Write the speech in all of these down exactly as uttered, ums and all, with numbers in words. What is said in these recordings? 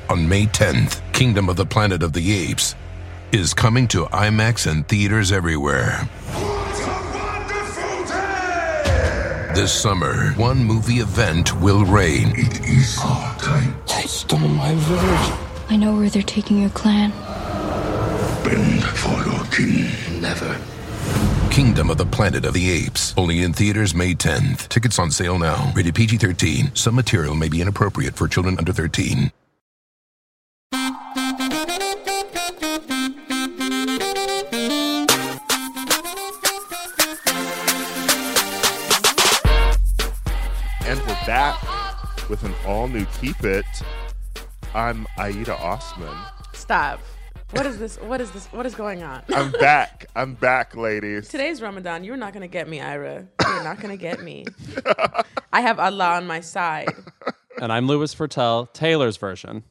on May tenth. Kingdom of the Planet of the Apes is coming to IMAX and theaters everywhere. What a wonderful day! This summer, one movie event will reign. It is our time. They stole my village. I know where they're taking your clan. Bend for your king. Never. Kingdom of the Planet of the Apes. Only in theaters May tenth. Tickets on sale now. Rated P G thirteen. Some material may be inappropriate for children under thirteen. And we're back with an all-new Keep It. I'm Aida Osman. Stop. What is this? What is this? What is going on? I'm back. I'm back, ladies. Today's Ramadan. You're not going to get me, Ira. You're not going to get me. I have Allah on my side. And I'm Louis Fertel, Taylor's version.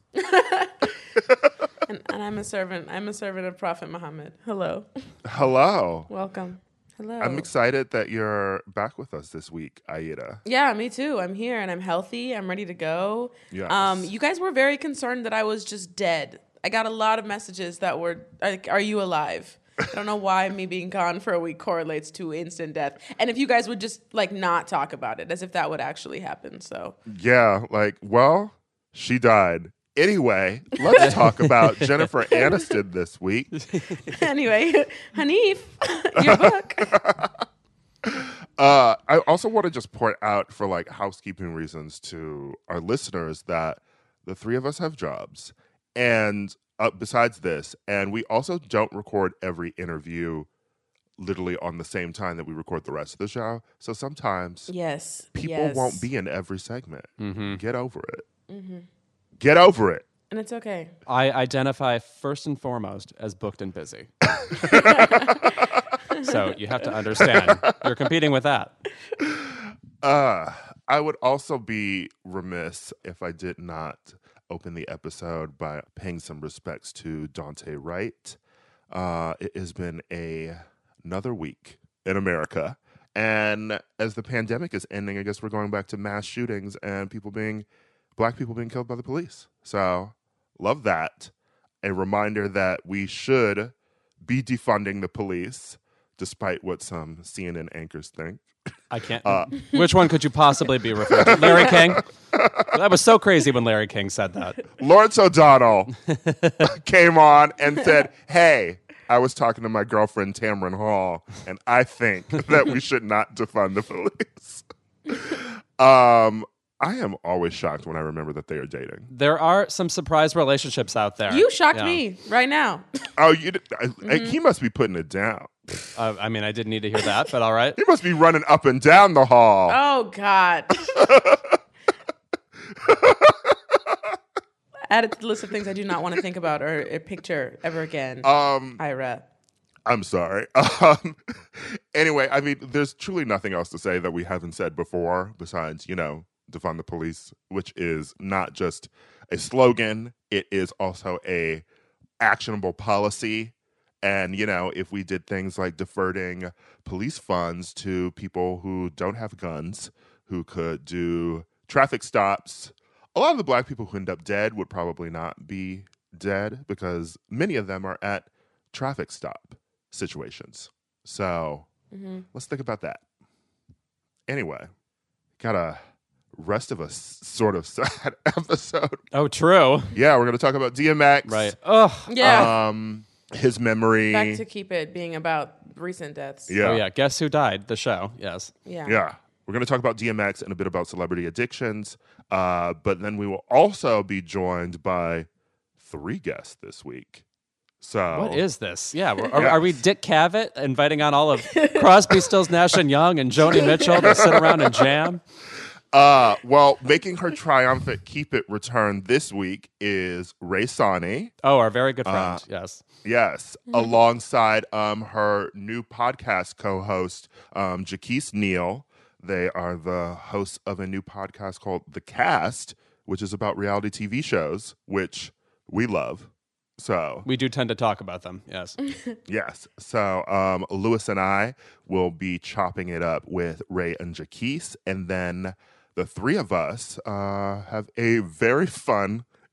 and, and I'm a servant. I'm a servant of Prophet Muhammad. Hello. Hello. Welcome. Hello. I'm excited that you're back with us this week, Aida. Yeah, me too. I'm here and I'm healthy. I'm ready to go. Yes. Um, you guys were very concerned that I was just dead. I got a lot of messages that were like, "Are you alive?" I don't know why me being gone for a week correlates to instant death. And if you guys would just like not talk about it, as if that would actually happen. So Yeah, like, well, she died. Anyway, let's talk about Jennifer Aniston this week. Anyway, Hanif, your book. Uh, I also want to just point out for like housekeeping reasons to our listeners that the three of us have jobs. And uh, besides this, and we also don't record every interview literally on the same time that we record the rest of the show. So sometimes Yes, people yes. won't be in every segment. Mm-hmm. Get over it. Mm-hmm. Get over it. And it's okay. I identify first and foremost as booked and busy. So you have to understand. You're competing with that. Uh, I would also be remiss if I did not open the episode by paying some respects to Dante Wright. Uh, it has been a another week in America. And as the pandemic is ending, I guess we're going back to mass shootings and people being, black people being killed by the police. So love that. A reminder that we should be defunding the police, despite what some C N N anchors think. I can't. Uh, Which one could you possibly be referring to? Larry King? That was so crazy when Larry King said that. Lawrence O'Donnell came on and said, hey, I was talking to my girlfriend Tamron Hall, and I think that we should not defund the police. um, I am always shocked when I remember that they are dating. There are some surprise relationships out there. You shocked Yeah. me right now. Oh, you? Did, I, Mm-hmm. he must be putting it down. Uh, I mean, I didn't need to hear that, but all right. He must be running up and down the hall. Oh, God. Add it to the list of things I do not want to think about or, or picture ever again. Um, Ira. I'm sorry. Um, anyway, I mean, there's truly nothing else to say that we haven't said before besides, you know, defund the police, which is not just a slogan. It is also a actionable policy. And, you know, if we did things like diverting police funds to people who don't have guns, who could do traffic stops, a lot of the black people who end up dead would probably not be dead because many of them are at traffic stop situations. So Mm-hmm. let's think about that. Anyway, got a rest of a s- sort of sad episode. Oh, true. Yeah, we're going to talk about D M X. Right. Oh, Yeah. Um, his memory. Back to keep it being about recent deaths. Yeah. oh, yeah. Guess who died? The show. Yes. Yeah. Yeah. We're going to talk about D M X and a bit about celebrity addictions. Uh, but then we will also be joined by three guests this week. So What is this? Yeah. We're, are, Yeah. are we Dick Cavett inviting on all of Crosby, Stills, Nash and Young and Joni Mitchell to sit around and jam? Uh, well, making her triumphant Keep It return this week is Ray Sani. Oh, our very good friend. Uh, yes. Yes, alongside um her new podcast co-host, um, Jaquise Neal. They are the hosts of a new podcast called The Cast, which is about reality T V shows, which we love. So We do tend to talk about them. Yes. yes, so um, Louis and I will be chopping it up with Ray and Jaquise, and then the three of us uh, have a very fun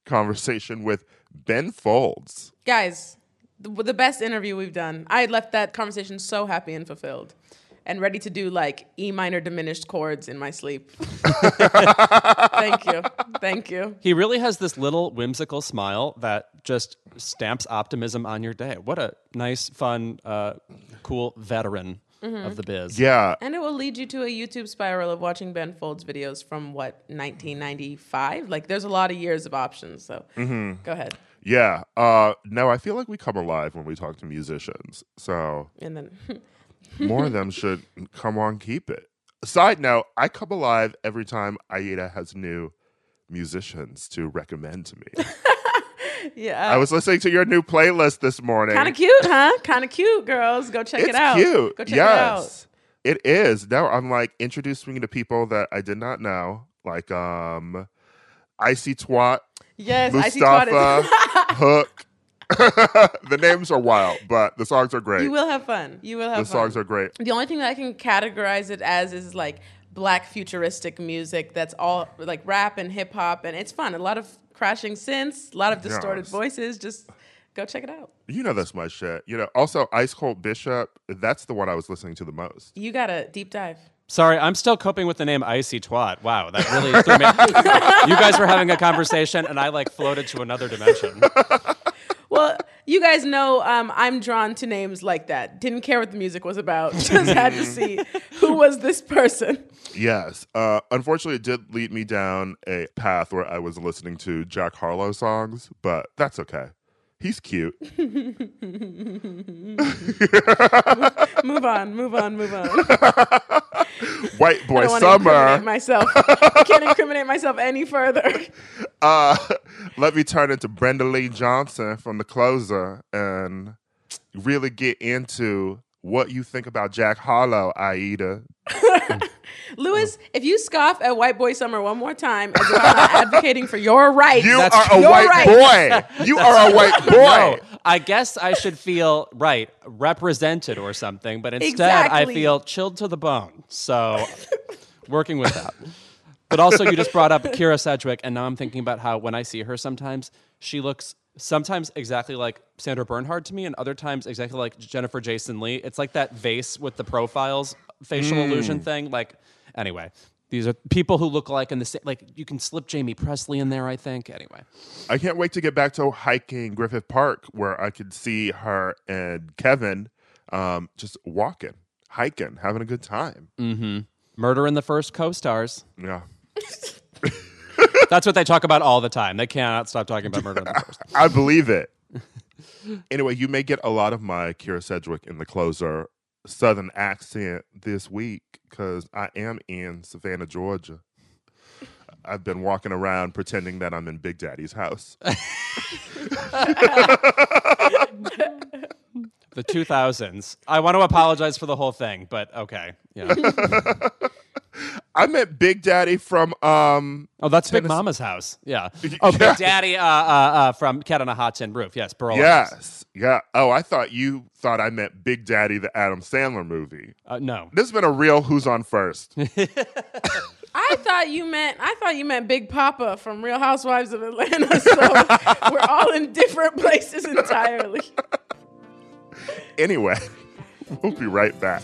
conversation with Ben Folds. Guys, the, the best interview we've done. I left that conversation so happy and fulfilled and ready to do like E minor diminished chords in my sleep. Thank you. Thank you. He really has this little whimsical smile that just stamps optimism on your day. What a nice, fun, uh, cool veteran mm-hmm. of the biz. Yeah. And it will lead you to a YouTube spiral of watching Ben Folds videos from, what, nineteen ninety-five? Like, there's a lot of years of options, so mm-hmm. go ahead. Yeah. Uh, no, I feel like we come alive when we talk to musicians. So and then more of them should come on, keep it. Side note, I come alive every time Aida has new musicians to recommend to me. Yeah. I was listening to your new playlist this morning. Kind of cute, huh? Kind of cute, girls. Go check it's it out. It's cute. Go check yes. it out. It is. Now I'm like introducing me to people that I did not know. Like um Icy Twat. Yes, Mustafa, Icy Twat is Hook. The names are wild, but the songs are great. You will have fun. You will have the fun. The songs are great. The only thing that I can categorize it as is like black futuristic music that's all like rap and hip hop, and it's fun. A lot of crashing synths, a lot of distorted yes. voices. Just go check it out. You know that's my shit. You know, also Ice Cold Bishop, that's the one I was listening to the most. You got a deep dive. Sorry, I'm still coping with the name Icy Twat. Wow, that really threw me. You guys were having a conversation, and I like floated to another dimension. Well, you guys know um, I'm drawn to names like that. Didn't care what the music was about. Just had to see who was this person. Yes. Uh, unfortunately, it did lead me down a path where I was listening to Jack Harlow songs, but that's okay. He's cute. move on, move on, move on. White Boy I don't Summer. Incriminate myself. I can't incriminate myself any further. Uh, let me turn into Brenda Lee Johnson from The Closer and really get into what you think about Jack Harlow, Aida. Lewis, if you scoff at White Boy Summer one more time as if I'm not advocating for your rights, you that's are a your white right. boy. You are a white boy. No, I guess I should feel, right, represented or something, but instead exactly. I feel chilled to the bone. So, working with that. But also, you just brought up Kira Sedgwick, and now I'm thinking about how when I see her sometimes, she looks sometimes exactly like Sandra Bernhard to me, and other times exactly like Jennifer Jason Leigh. It's like that vase with the profiles facial mm. illusion thing. Like, anyway, these are people who look like in the same, like you can slip Jamie Presley in there, I think. Anyway. I can't wait to get back to hiking Griffith Park where I could see her and Kevin um, just walking, hiking, having a good time. Mm-hmm. Murder in the First co-stars. Yeah. That's what they talk about all the time. They cannot stop talking about Murder in the First. I believe it. Anyway, you may get a lot of my Kira Sedgwick in The Closer Southern accent this week because I am in Savannah, Georgia. I've been walking around pretending that I'm in Big Daddy's house. The two thousands. I want to apologize for the whole thing, but okay. Yeah. I meant Big Daddy from um Oh, that's Tennessee. Big Mama's house. Yeah. Oh, yeah. Big Daddy uh, uh, uh, from Cat on a Hot Tin Roof. Yes, Burl. Yes. Yeah. Oh, I thought you thought I meant Big Daddy, the Adam Sandler movie. Uh, no. This has been a real Who's on First. I thought you meant I thought you meant Big Papa from Real Housewives of Atlanta. So we're all in different places entirely. Anyway, we'll be right back.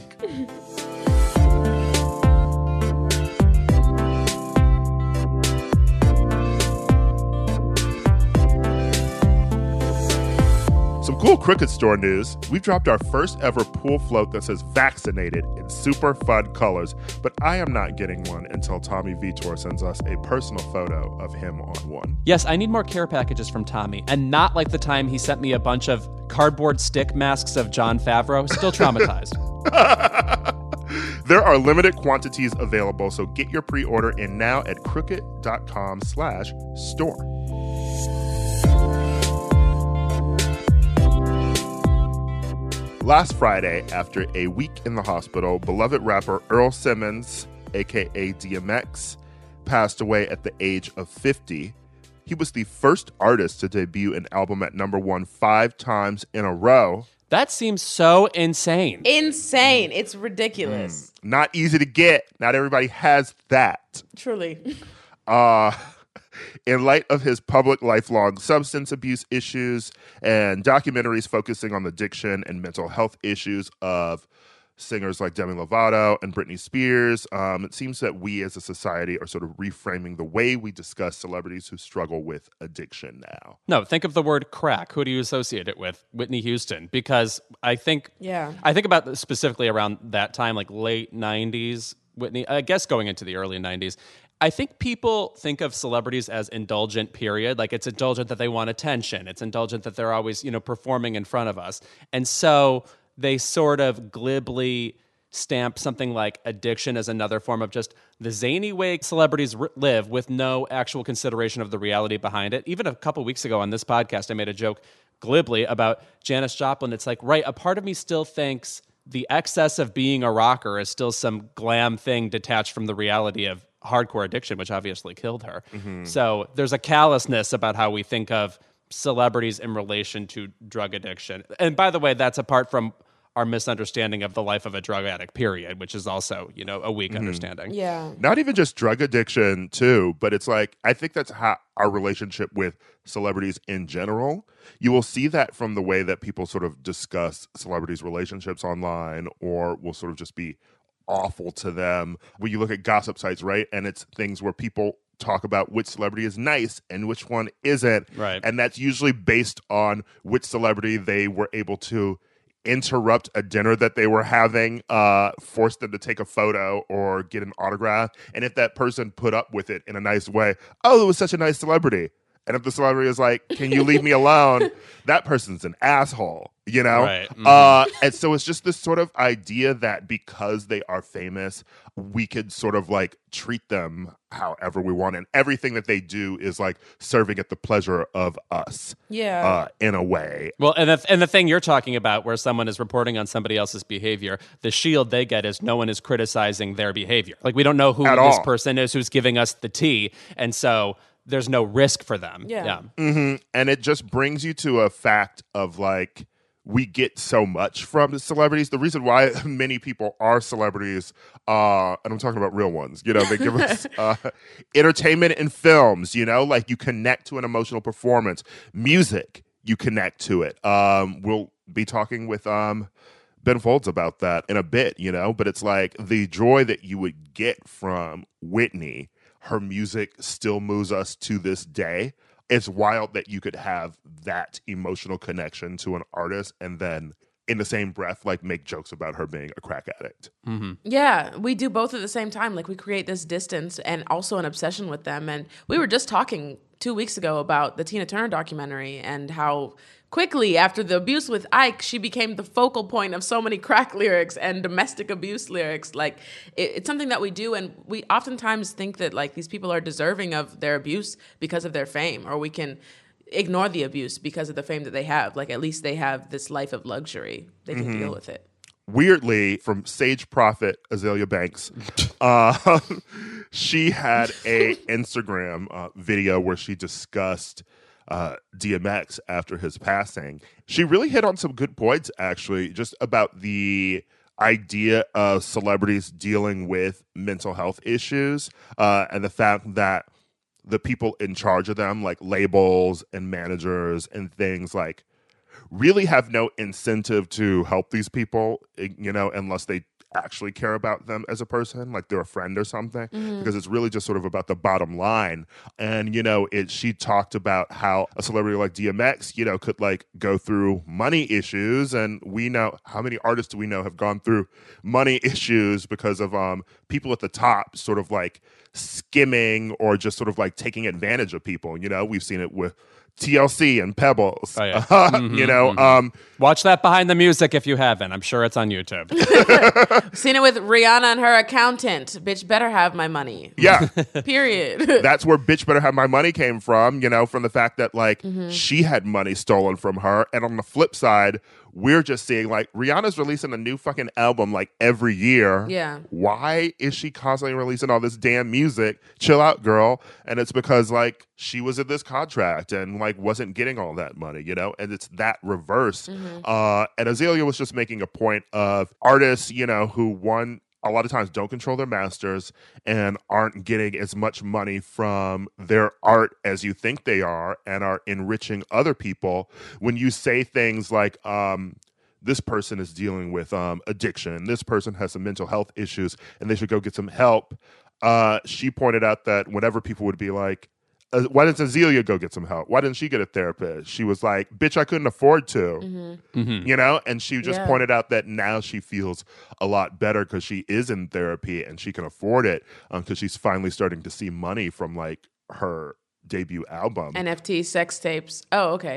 Some cool Cricket Store news. We've dropped our first ever pool float that says vaccinated in super fun colors, but I am not getting one until Tommy Vitor sends us a personal photo of him on one. Yes, I need more care packages from Tommy, and not like the time he sent me a bunch of cardboard stick masks of Jon Favreau. Still traumatized. There are limited quantities available, so get your pre-order in now at crooked.com slash store. Last Friday, after a week in the hospital, beloved rapper Earl Simmons, a k a. D M X, passed away at the age of fifty. He was the first artist to debut an album at number one five times in a row. That seems so insane. Insane. It's ridiculous. Mm, not easy to get. Not everybody has that. Truly. Uh, In light of his public lifelong substance abuse issues and documentaries focusing on the addiction and mental health issues of singers like Demi Lovato and Britney Spears, um, it seems that we as a society are sort of reframing the way we discuss celebrities who struggle with addiction now. No, think of the word crack. Who do you associate it with? Whitney Houston. Because I think, Yeah. I think about specifically around that time, like late nineties, Whitney, I guess going into the early nineties. I think people think of celebrities as indulgent, period. Like it's indulgent that they want attention. It's indulgent that they're always, you know, performing in front of us. And so they sort of glibly stamp something like addiction as another form of just the zany way celebrities r- live with no actual consideration of the reality behind it. Even a couple weeks ago on this podcast, I made a joke glibly about Janis Joplin. It's like, right, a part of me still thinks the excess of being a rocker is still some glam thing detached from the reality of hardcore addiction, which obviously killed her. Mm-hmm. So there's a callousness about how we think of celebrities in relation to drug addiction. And by the way, that's apart from our misunderstanding of the life of a drug addict, period, which is also, you know, a weak mm-hmm. understanding. Yeah. Not even just drug addiction, too, but it's like, I think that's how our relationship with celebrities in general. You will see that from the way that people sort of discuss celebrities' relationships online, or will sort of just be awful to them. When you look at gossip sites, right? And it's things where people talk about which celebrity is nice and which one isn't. Right. And that's usually based on which celebrity they were able to interrupt a dinner that they were having, uh, force them to take a photo or get an autograph. And if that person put up with it in a nice way, oh, it was such a nice celebrity. And if the celebrity is like, can you leave me alone? That person's an asshole, you know? Right. Mm-hmm. Uh, and so it's just this sort of idea that because they are famous, we could sort of like treat them however we want. And everything that they do is like serving at the pleasure of us. Yeah. Uh, in a way. Well, and the, and the thing you're talking about where someone is reporting on somebody else's behavior, the shield they get is no one is criticizing their behavior. Like we don't know who At this all. person is who's giving us the tea. And so there's no risk for them. Yeah. yeah. Mm-hmm. And it just brings you to a fact of like, we get so much from the celebrities. The reason why many people are celebrities, uh, and I'm talking about real ones, you know, they give us uh, entertainment and films, you know, like you connect to an emotional performance. Music, you connect to it. Um, we'll be talking with um, Ben Folds about that in a bit, you know, but it's like the joy that you would get from Whitney. Her music still moves us to this day. It's wild that you could have that emotional connection to an artist and then in the same breath, like make jokes about her being a crack addict. Mm-hmm. Yeah, we do both at the same time. Like we create this distance and also an obsession with them. And we were just talking two weeks ago about the Tina Turner documentary and how quickly after the abuse with Ike, she became the focal point of so many crack lyrics and domestic abuse lyrics. Like it, it's something that we do, and we oftentimes think that like these people are deserving of their abuse because of their fame, or we can ignore the abuse because of the fame that they have. Like at least they have this life of luxury; they can mm-hmm. deal with it. Weirdly, from Sage Prophet Azealia Banks, uh, she had a Instagram uh, video where she discussed Uh, D M X after his passing. She really hit on some good points, actually, just about the idea of celebrities dealing with mental health issues uh, and the fact that the people in charge of them, like labels and managers and things, like really have no incentive to help these people, you know, unless they actually care about them as a person, like they're a friend or something, mm-hmm. because it's really just sort of about the bottom line. And, you know, it, she talked about how a celebrity like D M X, you know, could like go through money issues. And we know, how many artists do we know have gone through money issues because of um people at the top sort of like skimming or just sort of like taking advantage of people. You know, we've seen it with T L C and Pebbles, oh, yeah. mm-hmm, you know. Mm-hmm. Um, Watch that behind the music if you haven't. I'm sure it's on YouTube. Seen it with Rihanna and her accountant. Bitch better have my money. Yeah. Period. That's where Bitch Better Have My Money came from, you know, from the fact that like mm-hmm. she had money stolen from her. And on the flip side, we're just seeing like Rihanna's releasing a new fucking album like every year. Yeah. Why is she constantly releasing all this damn music? Chill out, girl. And it's because like she was in this contract and like wasn't getting all that money, you know? And it's that reverse. Mm-hmm. Uh, and Azealia was just making a point of artists, you know, who one a lot of times don't control their masters and aren't getting as much money from their art as you think they are and are enriching other people. When you say things like, um, this person is dealing with um, addiction, this person has some mental health issues, and they should go get some help. Uh, she pointed out that whenever people would be like, uh, why didn't Azealia go get some help? Why didn't she get a therapist? She was like, bitch, I couldn't afford to, Mm-hmm. Mm-hmm. you know? And she just Yeah. pointed out that now she feels a lot better because she is in therapy and she can afford it because um, she's finally starting to see money from like her debut album. N F T sex tapes. Oh, okay.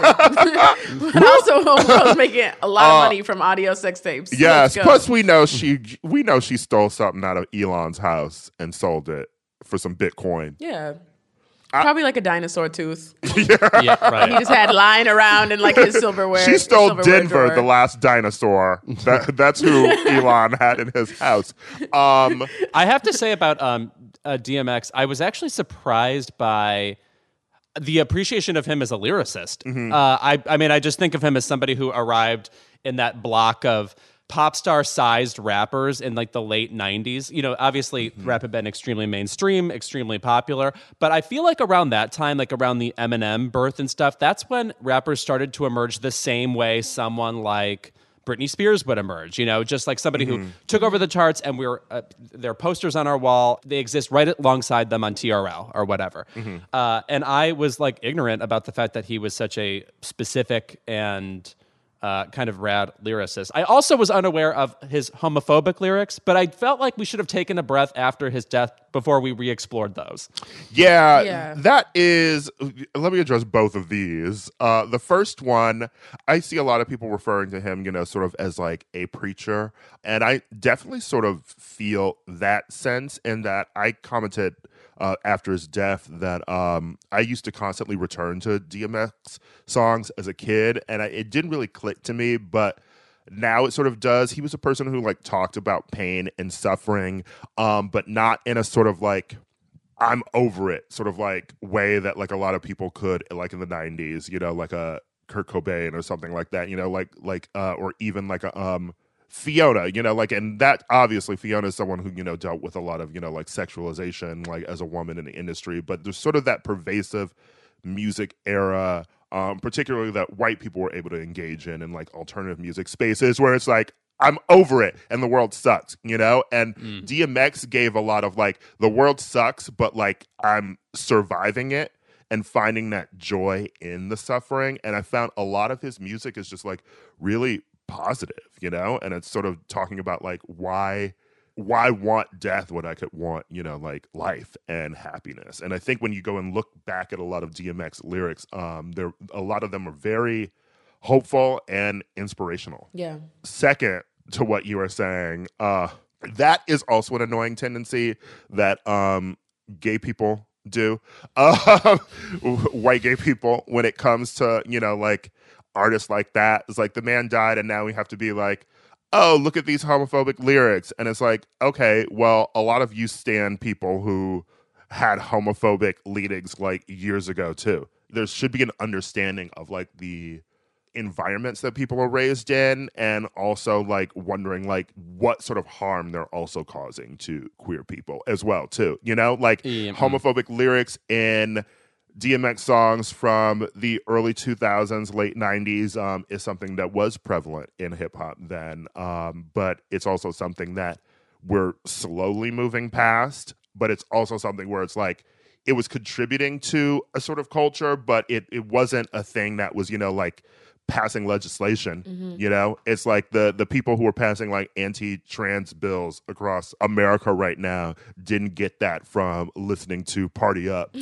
But also, Homegirl's making a lot of Uh, money from audio sex tapes. Yes. Let's go. Plus, we know she we know she stole something out of Elon's house and sold it for some Bitcoin. Yeah. Probably like a dinosaur tooth. Yeah, right. He just had lying around in like his silverware. She stole silverware Denver, drawer. the last dinosaur. That, that's who Elon had in his house. Um, I have to say about um, uh, D M X, I was actually surprised by the appreciation of him as a lyricist. Mm-hmm. Uh, I, I mean, I just think of him as somebody who arrived in that block of pop star sized rappers in like the late nineties. You know, obviously Mm-hmm. rap had been extremely mainstream, extremely popular, but I feel like around that time, like around the Eminem birth and stuff, that's when rappers started to emerge the same way someone like Britney Spears would emerge, you know, just like somebody Mm-hmm. who took over the charts and we were, uh, there are posters on our wall. They exist right alongside them on T R L or whatever. Mm-hmm. Uh, and I was like ignorant about the fact that he was such a specific and uh, kind of rad lyricist. I also was unaware of his homophobic lyrics, but I felt like we should have taken a breath after his death before we re-explored those. Yeah, Yeah. that is. Let me address both of these. Uh, the first one, I see a lot of people referring to him, you know, sort of as like a preacher, and I definitely sort of feel that sense. In that I commented uh, after his death that um, I used to constantly return to D M X songs as a kid, and I, it didn't really click to me, but now it sort of does. He was a person who like talked about pain and suffering, um, but not in a sort of like I'm over it sort of like way that like a lot of people could like in the nineties, you know, like a Kurt Cobain or something like that, you know, like like uh, or even like a um Fiona, you know, like, and that obviously Fiona is someone who, you know, dealt with a lot of, you know, like sexualization, like as a woman in the industry, but there's sort of that pervasive music era, um, particularly that white people were able to engage in, in like alternative music spaces where it's like, I'm over it and the world sucks, you know? And Mm. D M X gave a lot of like, the world sucks, but like I'm surviving it and finding that joy in the suffering. And I found a lot of his music is just like really positive, you know? And it's sort of talking about like why why want death when I could want, you know, like life and happiness. And I think when you go and look back at a lot of D M X lyrics, um, there a lot of them are very hopeful and inspirational. Yeah. Second to what you were saying, uh, that is also an annoying tendency that um, gay people do, uh, white gay people, when it comes to, you know, like artists like that. It's like the man died and now we have to be like, oh, look at these homophobic lyrics. And it's like, okay, well, a lot of you stan people who had homophobic leadings like years ago too. There should be an understanding of like the environments that people are raised in, and also like wondering like what sort of harm they're also causing to queer people as well too, you know, like Yeah. homophobic lyrics in D M X songs from the early two thousands, late nineties um, is something that was prevalent in hip hop then, um, but it's also something that we're slowly moving past, but it's also something where it's like it was contributing to a sort of culture, but it it wasn't a thing that was, you know, like passing legislation. Mm-hmm. You know, it's like the the people who are passing like anti-trans bills across America right now didn't get that from listening to Party Up.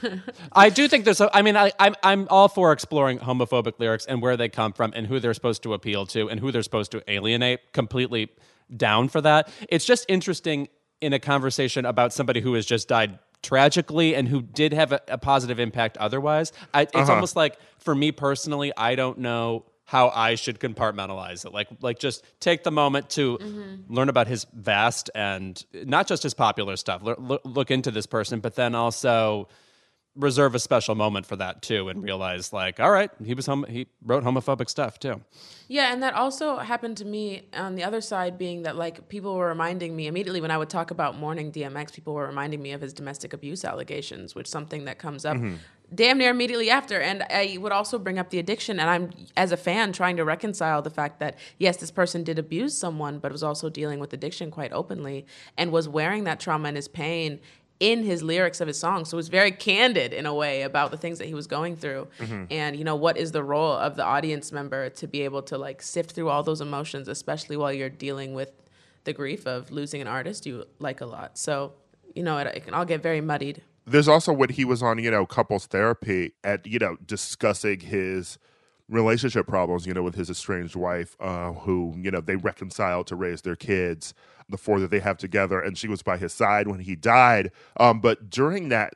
I do think there's a, I mean, I, I'm, I'm all for exploring homophobic lyrics and where they come from and who they're supposed to appeal to and who they're supposed to alienate. Completely down for that. It's just interesting in a conversation about somebody who has just died tragically and who did have a, a positive impact otherwise. I, it's Uh-huh. almost like, for me personally, I don't know how I should compartmentalize it. Like, like just take the moment to learn about his vast and not just his popular stuff. L- look into this person, but then also reserve a special moment for that too and realize like, all right, he was hom- he wrote homophobic stuff too. Yeah, and that also happened to me on the other side, being that like people were reminding me immediately when I would talk about mourning D M X, people were reminding me of his domestic abuse allegations, which is something that comes up mm-hmm. damn near immediately after. And I would also bring up the addiction, and I'm, as a fan, trying to reconcile the fact that, yes, this person did abuse someone, but was also dealing with addiction quite openly and was wearing that trauma and his pain in his lyrics of his songs. So it was very candid in a way about the things that he was going through. Mm-hmm. And, you know, what is the role of the audience member to be able to like sift through all those emotions, especially while you're dealing with the grief of losing an artist you like a lot. So, you know, it, it can all get very muddied. There's also when he was on, you know, couples therapy at, you know, discussing his relationship problems, you know, with his estranged wife, uh, who, you know, they reconciled to raise their kids, the four that they have together, and she was by his side when he died. Um, but during that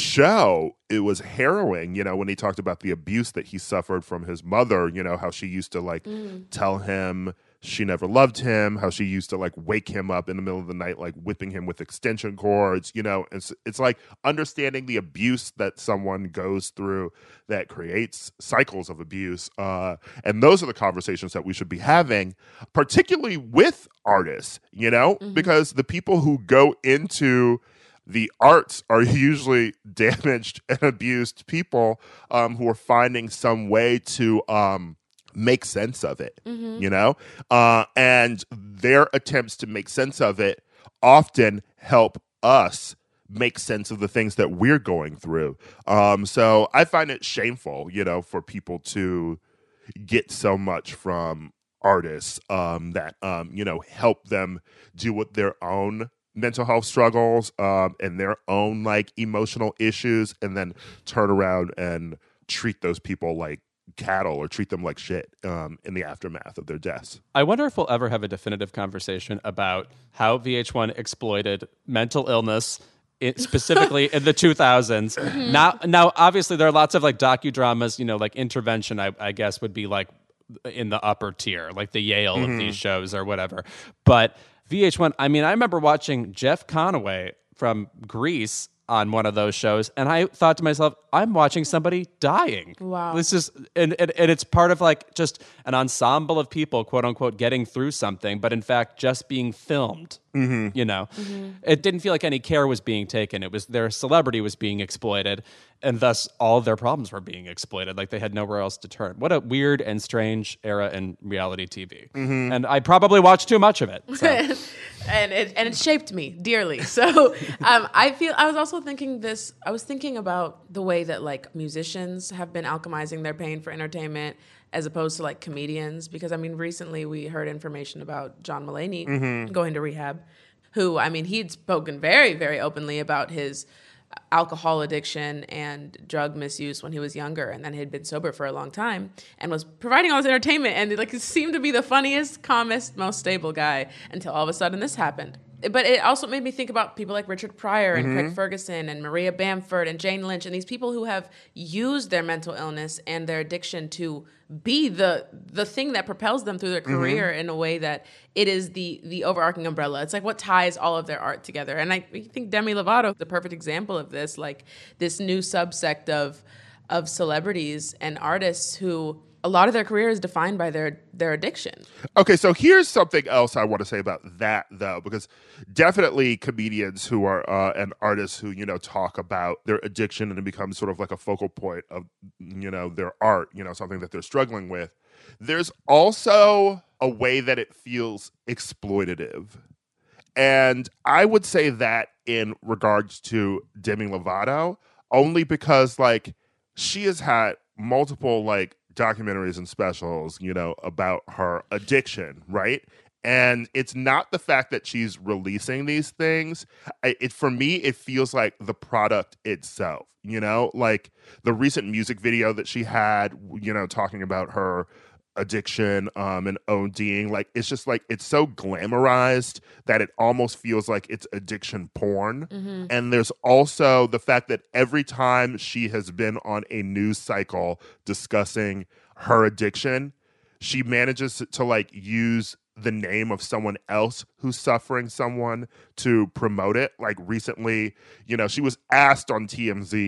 show, it was harrowing, you know, when he talked about the abuse that he suffered from his mother, you know, how she used to like mm. tell him she never loved him, how she used to like wake him up in the middle of the night, like whipping him with extension cords, you know. It's, it's like understanding the abuse that someone goes through that creates cycles of abuse. Uh, and those are the conversations that we should be having, particularly with artists, you know, mm-hmm. because the people who go into the arts are usually damaged and abused people um, who are finding some way to um, make sense of it, mm-hmm. you know? Uh, and their attempts to make sense of it often help us make sense of the things that we're going through. Um, so I find it shameful, you know, for people to get so much from artists um, that, um, you know, help them deal with their own mental health struggles um, and their own like emotional issues, and then turn around and treat those people like cattle or treat them like shit um, in the aftermath of their deaths. I wonder if we'll ever have a definitive conversation about how V H one exploited mental illness, it, specifically in the two thousands. Mm-hmm. Now, now, obviously, there are lots of like docudramas, you know, like Intervention, I, I guess, would be like in the upper tier, like the Yale mm-hmm. of these shows or whatever. But V H one, I mean, I remember watching Jeff Conaway from Grease on one of those shows, and I thought to myself, I'm watching somebody dying. Wow. This is, and, and, and it's part of like just an ensemble of people, quote unquote, getting through something, but in fact, just being filmed. Mm-hmm. You know, mm-hmm. It didn't feel like any care was being taken. It was their celebrity was being exploited, and thus all of their problems were being exploited. Like they had nowhere else to turn. What a weird and strange era in reality T V. Mm-hmm. And I probably watched too much of it. So. and it and it shaped me dearly. So um, I feel I was also thinking this. I was thinking about the way that like musicians have been alchemizing their pain for entertainment, as opposed to like comedians. Because I mean, recently we heard information about John Mulaney mm-hmm. going to rehab, who, I mean, he'd spoken very, very openly about his alcohol addiction and drug misuse when he was younger, and then he'd been sober for a long time and was providing all this entertainment, and like seemed to be the funniest, calmest, most stable guy until all of a sudden this happened. But it also made me think about people like Richard Pryor and mm-hmm. Craig Ferguson and Maria Bamford and Jane Lynch, and these people who have used their mental illness and their addiction to be the the thing that propels them through their career mm-hmm. in a way that it is the the overarching umbrella. It's like what ties all of their art together. And I think Demi Lovato is the perfect example of this, like this new subsect of of celebrities and artists who a lot of their career is defined by their their addiction. Okay, so here's something else I want to say about that, though, because definitely comedians who are uh, and artists who, you know, talk about their addiction and it becomes sort of like a focal point of, you know, their art, you know, something that they're struggling with. There's also a way that it feels exploitative. And I would say that in regards to Demi Lovato, only because, like, she has had multiple, like, documentaries and specials, you know, about her addiction, right? And it's not the fact that she's releasing these things. It, it for me, it feels like the product itself, you know, like the recent music video that she had, you know, talking about her addiction um, and ODing. Like, it's just like, it's so glamorized that it almost feels like it's addiction porn. Mm-hmm. And there's also the fact that every time she has been on a news cycle discussing her addiction, she manages to, to like use the name of someone else who's suffering someone to promote it. Like recently, you know, she was asked on T M Z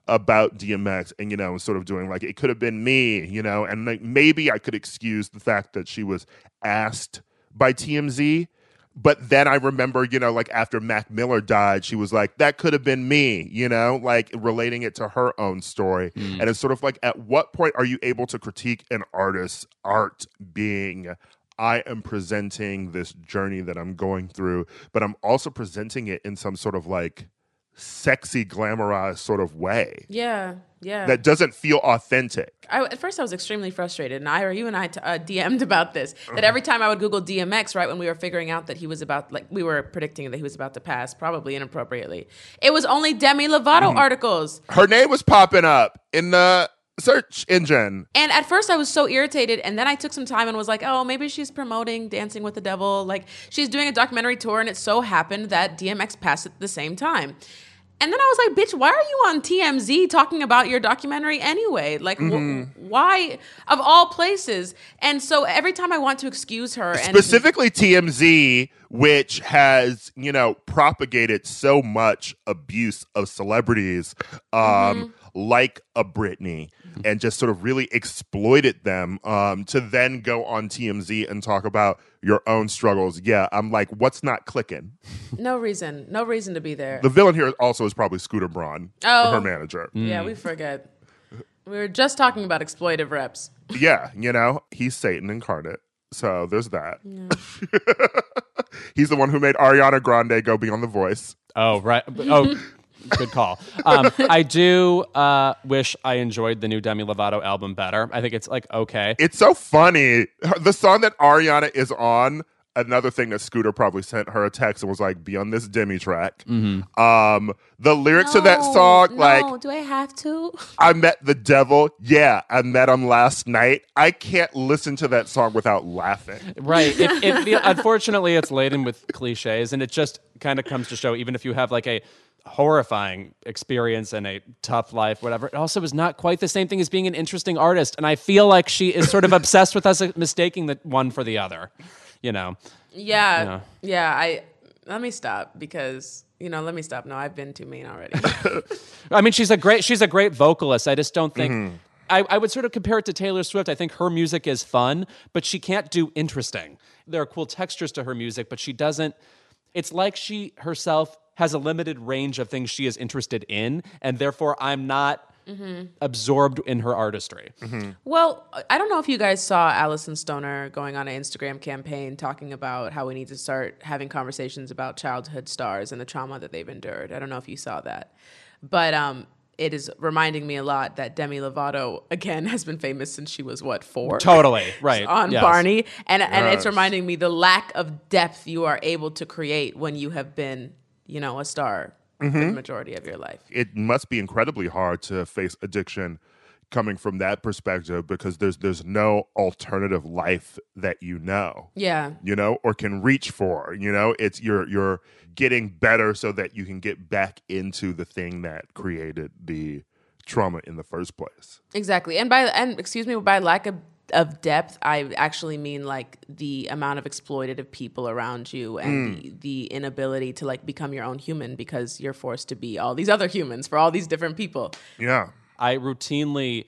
about D M X and, you know, sort of doing like, it could have been me, you know, and like maybe I could excuse the fact that she was asked by T M Z. But then I remember, you know, like after Mac Miller died, she was like, that could have been me, you know, like relating it to her own story. Mm. And it's sort of like, at what point are you able to critique an artist's art being, I am presenting this journey that I'm going through, but I'm also presenting it in some sort of like sexy, glamorized sort of way. Yeah, yeah. That doesn't feel authentic. I, at first, I was extremely frustrated, and I, or you and I, t- uh, D M'd about this. That every time I would Google D M X, right when we were figuring out that he was about, like, we were predicting that he was about to pass, probably inappropriately. It was only Demi Lovato mm-hmm. articles. Her name was popping up in the search engine. And at first, I was so irritated, and then I took some time and was like, oh, maybe she's promoting Dancing with the Devil. Like, she's doing a documentary tour, and it so happened that D M X passed at the same time. And then I was like, bitch, why are you on T M Z talking about your documentary anyway? Like, mm-hmm. wh- why, of all places? And so every time I want to excuse her. And specifically T M Z, which has, you know, propagated so much abuse of celebrities, um, mm-hmm. like a Britney, and just sort of really exploited them um, to then go on T M Z and talk about your own struggles. Yeah, I'm like, what's not clicking? No reason. No reason to be there. The villain here also is probably Scooter Braun, oh, her manager. Yeah, mm. we forget. We were just talking about exploitive reps. Yeah, you know, he's Satan incarnate. So there's that. Yeah. He's the one who made Ariana Grande go be on The Voice. Oh, right. Oh, good call. Um, I do uh, wish I enjoyed the new Demi Lovato album better. I think it's like okay. It's so funny. The song that Ariana is on, another thing that Scooter probably sent her a text and was like, be on this Demi track. Mm-hmm. Um, the lyrics no, of that song, no, like, do I have to? I met the devil. Yeah, I met him last night. I can't listen to that song without laughing. Right. It, it, unfortunately, it's laden with cliches, and it just kind of comes to show, even if you have like a horrifying experience and a tough life, whatever, it also is not quite the same thing as being an interesting artist. And I feel like she is sort of obsessed with us mistaking the one for the other, you know? Yeah. You know. Yeah. I, let me stop because, you know, let me stop. No, I've been too mean already. I mean, she's a great, she's a great vocalist. I just don't think, mm-hmm. I, I would sort of compare it to Taylor Swift. I think her music is fun, but she can't do interesting. There are cool textures to her music, but she doesn't, it's like she herself has a limited range of things she is interested in, and therefore I'm not mm-hmm. absorbed in her artistry. Mm-hmm. Well, I don't know if you guys saw Alison Stoner going on an Instagram campaign talking about how we need to start having conversations about childhood stars and the trauma that they've endured. I don't know if you saw that. But um, it is reminding me a lot that Demi Lovato, again, has been famous since she was, what, four? Totally, right. On yes. Barney. And, yes. and it's reminding me the lack of depth you are able to create when you have been, you know, a star mm-hmm. for the majority of your life. It must be incredibly hard to face addiction coming from that perspective because there's there's no alternative life that you know. Yeah. You know, or can reach for. You know, it's you're you're getting better so that you can get back into the thing that created the trauma in the first place. Exactly. And by and excuse me, by lack of of depth, I actually mean like the amount of exploitative people around you and mm. the, the inability to like become your own human because you're forced to be all these other humans for all these different people. Yeah. I routinely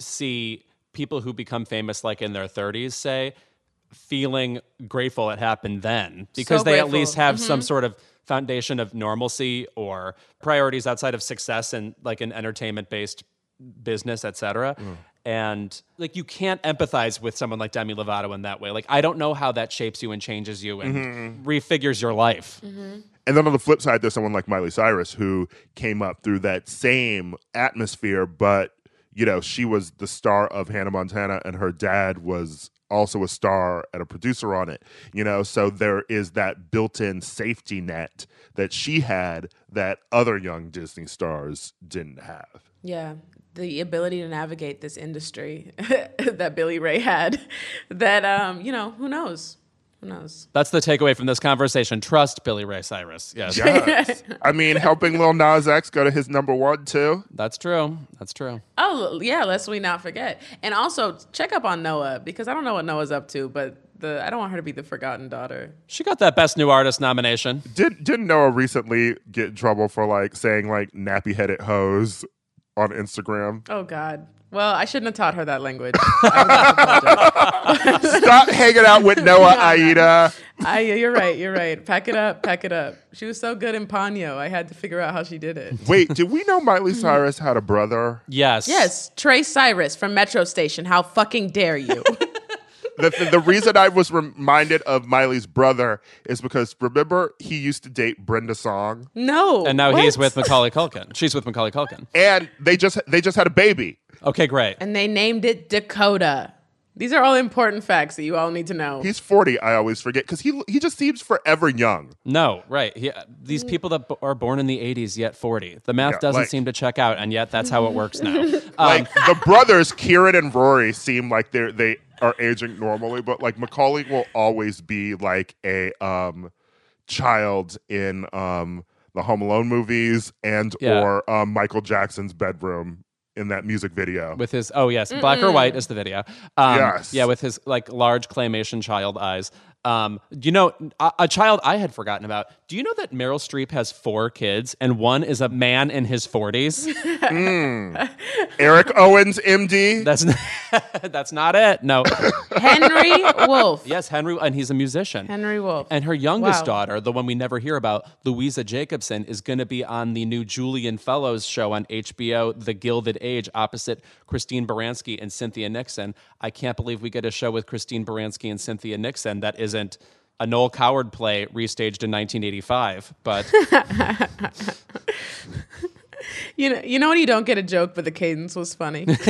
see people who become famous like in their thirties say feeling grateful it happened then because so they grateful. At least have mm-hmm. some sort of foundation of normalcy or priorities outside of success and like an entertainment-based business, et cetera. Mm. And like you can't empathize with someone like Demi Lovato in that way. Like I don't know how that shapes you and changes you and mm-hmm. refigures your life. Mm-hmm. And then on the flip side, there's someone like Miley Cyrus who came up through that same atmosphere, but you know, she was the star of Hannah Montana and her dad was also a star and a producer on it, you know, so there is that built-in safety net that she had that other young Disney stars didn't have. Yeah. The ability to navigate this industry that Billy Ray had, that, um, you know, who knows? Who knows? That's the takeaway from this conversation. Trust Billy Ray Cyrus. Yes. Yes. I mean, helping Lil Nas X go to his number one, too. That's true. That's true. Oh, yeah, lest we not forget. And also, check up on Noah, because I don't know what Noah's up to, but the I don't want her to be the forgotten daughter. She got that Best New Artist nomination. Did, didn't Noah recently get in trouble for, like, saying, like, nappy-headed hoes on Instagram. Oh, God. Well, I shouldn't have taught her that language. I would have to Stop hanging out with Noah, Aida. I, you're right. You're right. Pack it up. Pack it up. She was so good in Ponyo. I had to figure out how she did it. Wait, did we know Miley Cyrus had a brother? Yes. Yes, Trey Cyrus from Metro Station. How fucking dare you? The, the, the reason I was reminded of Miley's brother is because remember he used to date Brenda Song, No. And now what? he's with Macaulay Culkin. She's with Macaulay Culkin. and they just they just had a baby. Okay, great. And they named it Dakota. These are all important facts that you all need to know. He's forty. I always forget because he he just seems forever young. No, right. He, these people that b- are born in the eighties yet forty. The math Yeah, doesn't like- seem to check out, and yet that's how it works now. Um, Like the brothers Kieran and Rory seem like they're they are aging normally, but like Macaulay will always be like a um child in um the Home Alone movies and Yeah. or um, Michael Jackson's bedroom in that music video. with his, oh yes, black or white is the video. Um, Yes. Yeah, with his like large claymation child eyes. Um, you know, a, a child I had forgotten about. Do you know that Meryl Streep has four kids and one is a man in his forties? Eric Owens, M D. That's n- that's not it. No. Henry Wolf. Yes, Henry, and he's a musician. Henry Wolf. And her youngest Wow. daughter, the one we never hear about, Louisa Jacobson, is going to be on the new Julian Fellows show on H B O, The Gilded Age, opposite Christine Baranski and Cynthia Nixon. I can't believe we get a show with Christine Baranski and Cynthia Nixon that isn't a Noel Coward play restaged in nineteen eighty-five. But You know, you know when you don't get a joke, but the cadence was funny. Though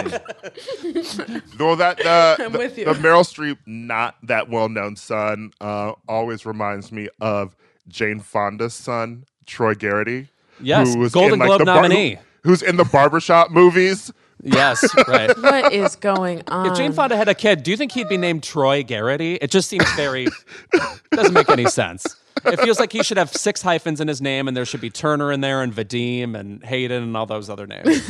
that uh, I'm the, with you. the Meryl Streep not that well known son uh, always reminds me of Jane Fonda's son, Troy Garrity. Yes, who was Golden in, like, Globe the bar- nominee. who- who's in the barbershop movies. yes, right. What is going on? If Jane Fonda had a kid, do you think he'd be named Troy Garrity? It just seems very doesn't make any sense. It feels like he should have six hyphens in his name, and there should be Turner in there, and Vadim, and Hayden, and all those other names.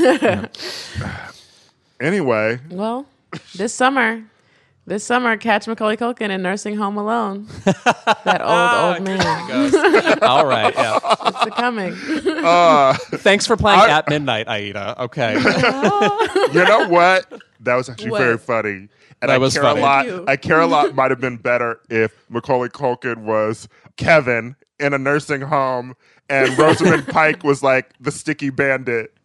Anyway, Well, this summer, this summer, catch Macaulay Culkin in Nursing Home Alone. That old, old man. All right, yeah. It's a coming. Thanks for playing I- at midnight, Aida. Okay. you know what? That was actually What? very funny. And That I was care funny. a lot. Thank you. I care a lot might have been better if Macaulay Culkin was Kevin in a nursing home and Rosamund Pike was like the sticky bandit.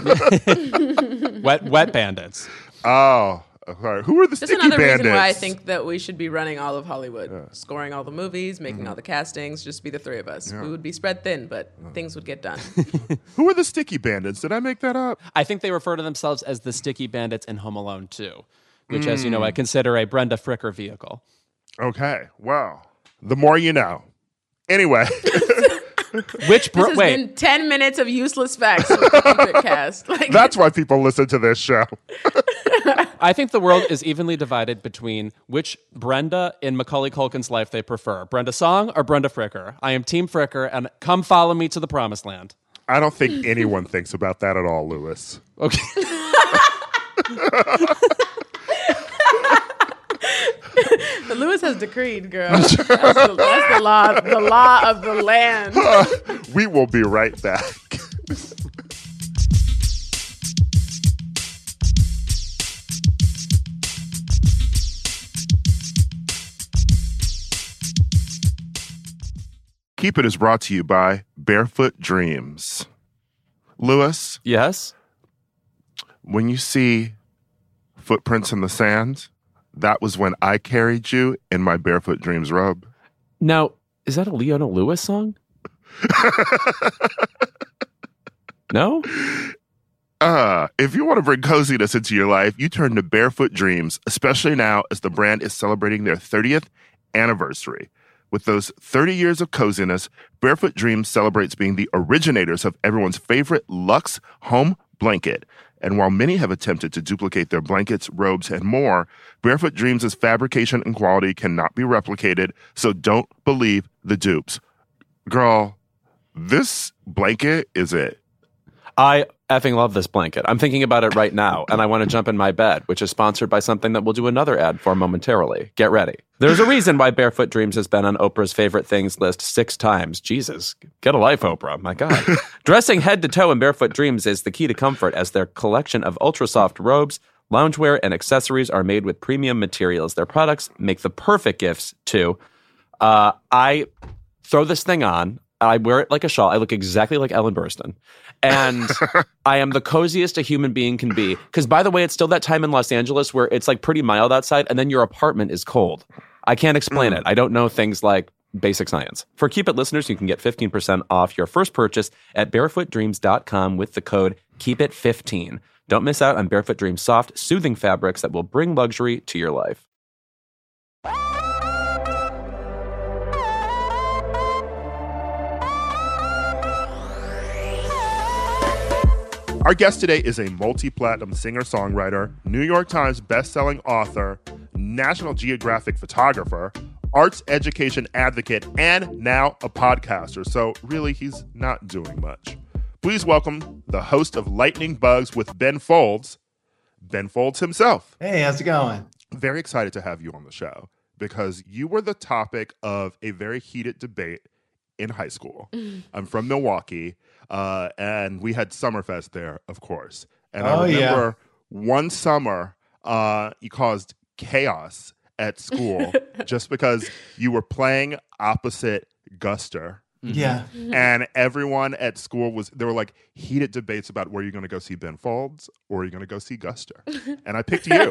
wet, wet bandits. Oh, sorry. Who are the Just sticky another bandits? reason why I think that we should be running all of Hollywood, scoring all the movies, making all the castings, just be the three of us. We would be spread thin, but things would get done. Who are the sticky bandits? Did I make that up? I think they refer to themselves as the Sticky Bandits in Home Alone two, which, as you know, I consider a Brenda Fricker vehicle. Okay. Well, the more you know. Anyway, Which, This bro- has wait, been ten minutes of useless facts with the Secret Cast. Like, that's why people listen to this show. I think the world is evenly divided between which Brenda in Macaulay Culkin's life they prefer, Brenda Song or Brenda Fricker. I am Team Fricker, and come follow me to the promised land. I don't think anyone thinks about that at all, Lewis. Okay. But Lewis has decreed, girl. That's the, that's the law, the law of the land. We will be right back. Keep It is brought to you by Barefoot Dreams. Lewis, Yes? when you see footprints in the sand, that was when I carried you in my Barefoot Dreams robe. Now, is that a Leona Lewis song? No? Uh, if you want to bring coziness into your life, you turn to Barefoot Dreams, especially now as the brand is celebrating their thirtieth anniversary. With those thirty years of coziness, Barefoot Dreams celebrates being the originators of everyone's favorite luxe home blanket. And while many have attempted to duplicate their blankets, robes, and more, Barefoot Dreams' fabrication and quality cannot be replicated, so don't believe the dupes. Girl, this blanket is it. I effing love this blanket. I'm thinking about it right now, and I want to jump in my bed, which is sponsored by something that we'll do another ad for momentarily. Get ready. There's a reason why Barefoot Dreams has been on Oprah's favorite things list six times. Jesus, get a life, Oprah. My God. Dressing head to toe in Barefoot Dreams is the key to comfort, as their collection of ultra-soft robes, loungewear, and accessories are made with premium materials. Their products make the perfect gifts, too. Uh, I throw this thing on. I wear it like a shawl. I look exactly like Ellen Burstyn. And I am the coziest a human being can be. Because, by the way, it's still that time in Los Angeles where it's like pretty mild outside and then your apartment is cold. I can't explain mm. it. I don't know things like basic science. For Keep It listeners, you can get fifteen percent off your first purchase at barefoot dreams dot com with the code keep it fifteen. Don't miss out on Barefoot Dreams soft, soothing fabrics that will bring luxury to your life. Our guest today is a multi-platinum singer-songwriter, New York Times best-selling author, National Geographic photographer, arts education advocate, and now a podcaster. So really, he's not doing much. Please welcome the host of Lightning Bugs with Ben Folds, Ben Folds himself. Hey, how's it going? Very excited to have you on the show because you were the topic of a very heated debate in high school. I'm from Milwaukee, uh, and we had Summerfest there, of course. And oh, I remember yeah. one summer uh, you caused chaos at school just because you were playing opposite Guster. Yeah. And everyone at school was, there were like heated debates about where you're going to go see Ben Folds or you're going to go see Guster. And I picked you.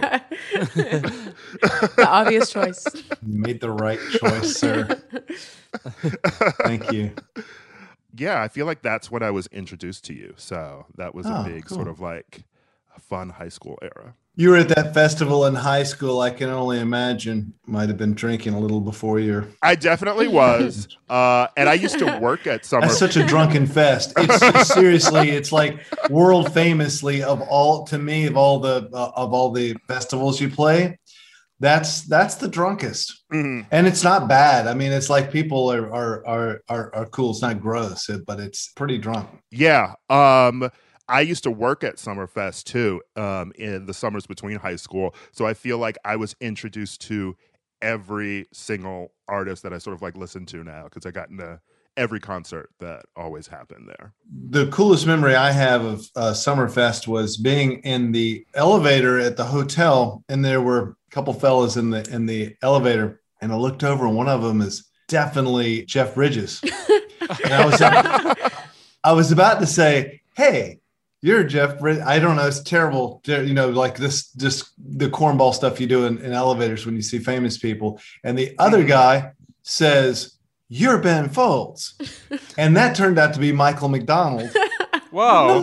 The obvious choice. You made the right choice, sir. Thank you. Yeah, I feel like that's when I was introduced to you. So that was Oh, a big cool. sort of like a fun high school era. You were at that festival in high school. I can only imagine. Might have been drinking a little before your. I definitely was. Uh, and I used to work at Summer. That's such a drunken fest. It's just, seriously, it's like world famously of all to me of all the uh, of all the festivals you play. That's that's the drunkest, Mhm. and it's not bad. I mean, it's like people are are are are, are cool. It's not gross, but it's pretty drunk. Yeah. Um, I used to work at Summerfest too, um, in the summers between high school. So I feel like I was introduced to every single artist that I sort of like listen to now because I got into every concert that always happened there. The coolest memory I have of uh, Summerfest was being in the elevator at the hotel, and there were a couple fellas in the in the elevator, and I looked over, and one of them is definitely Jeff Bridges. And I was I was about to say, "Hey, you're Jeff Bridges." I don't know, it's terrible, you know, like this just the cornball stuff you do in, in elevators when you see famous people. And the other guy says, "You're Ben Folds," and that turned out to be Michael McDonald. Whoa.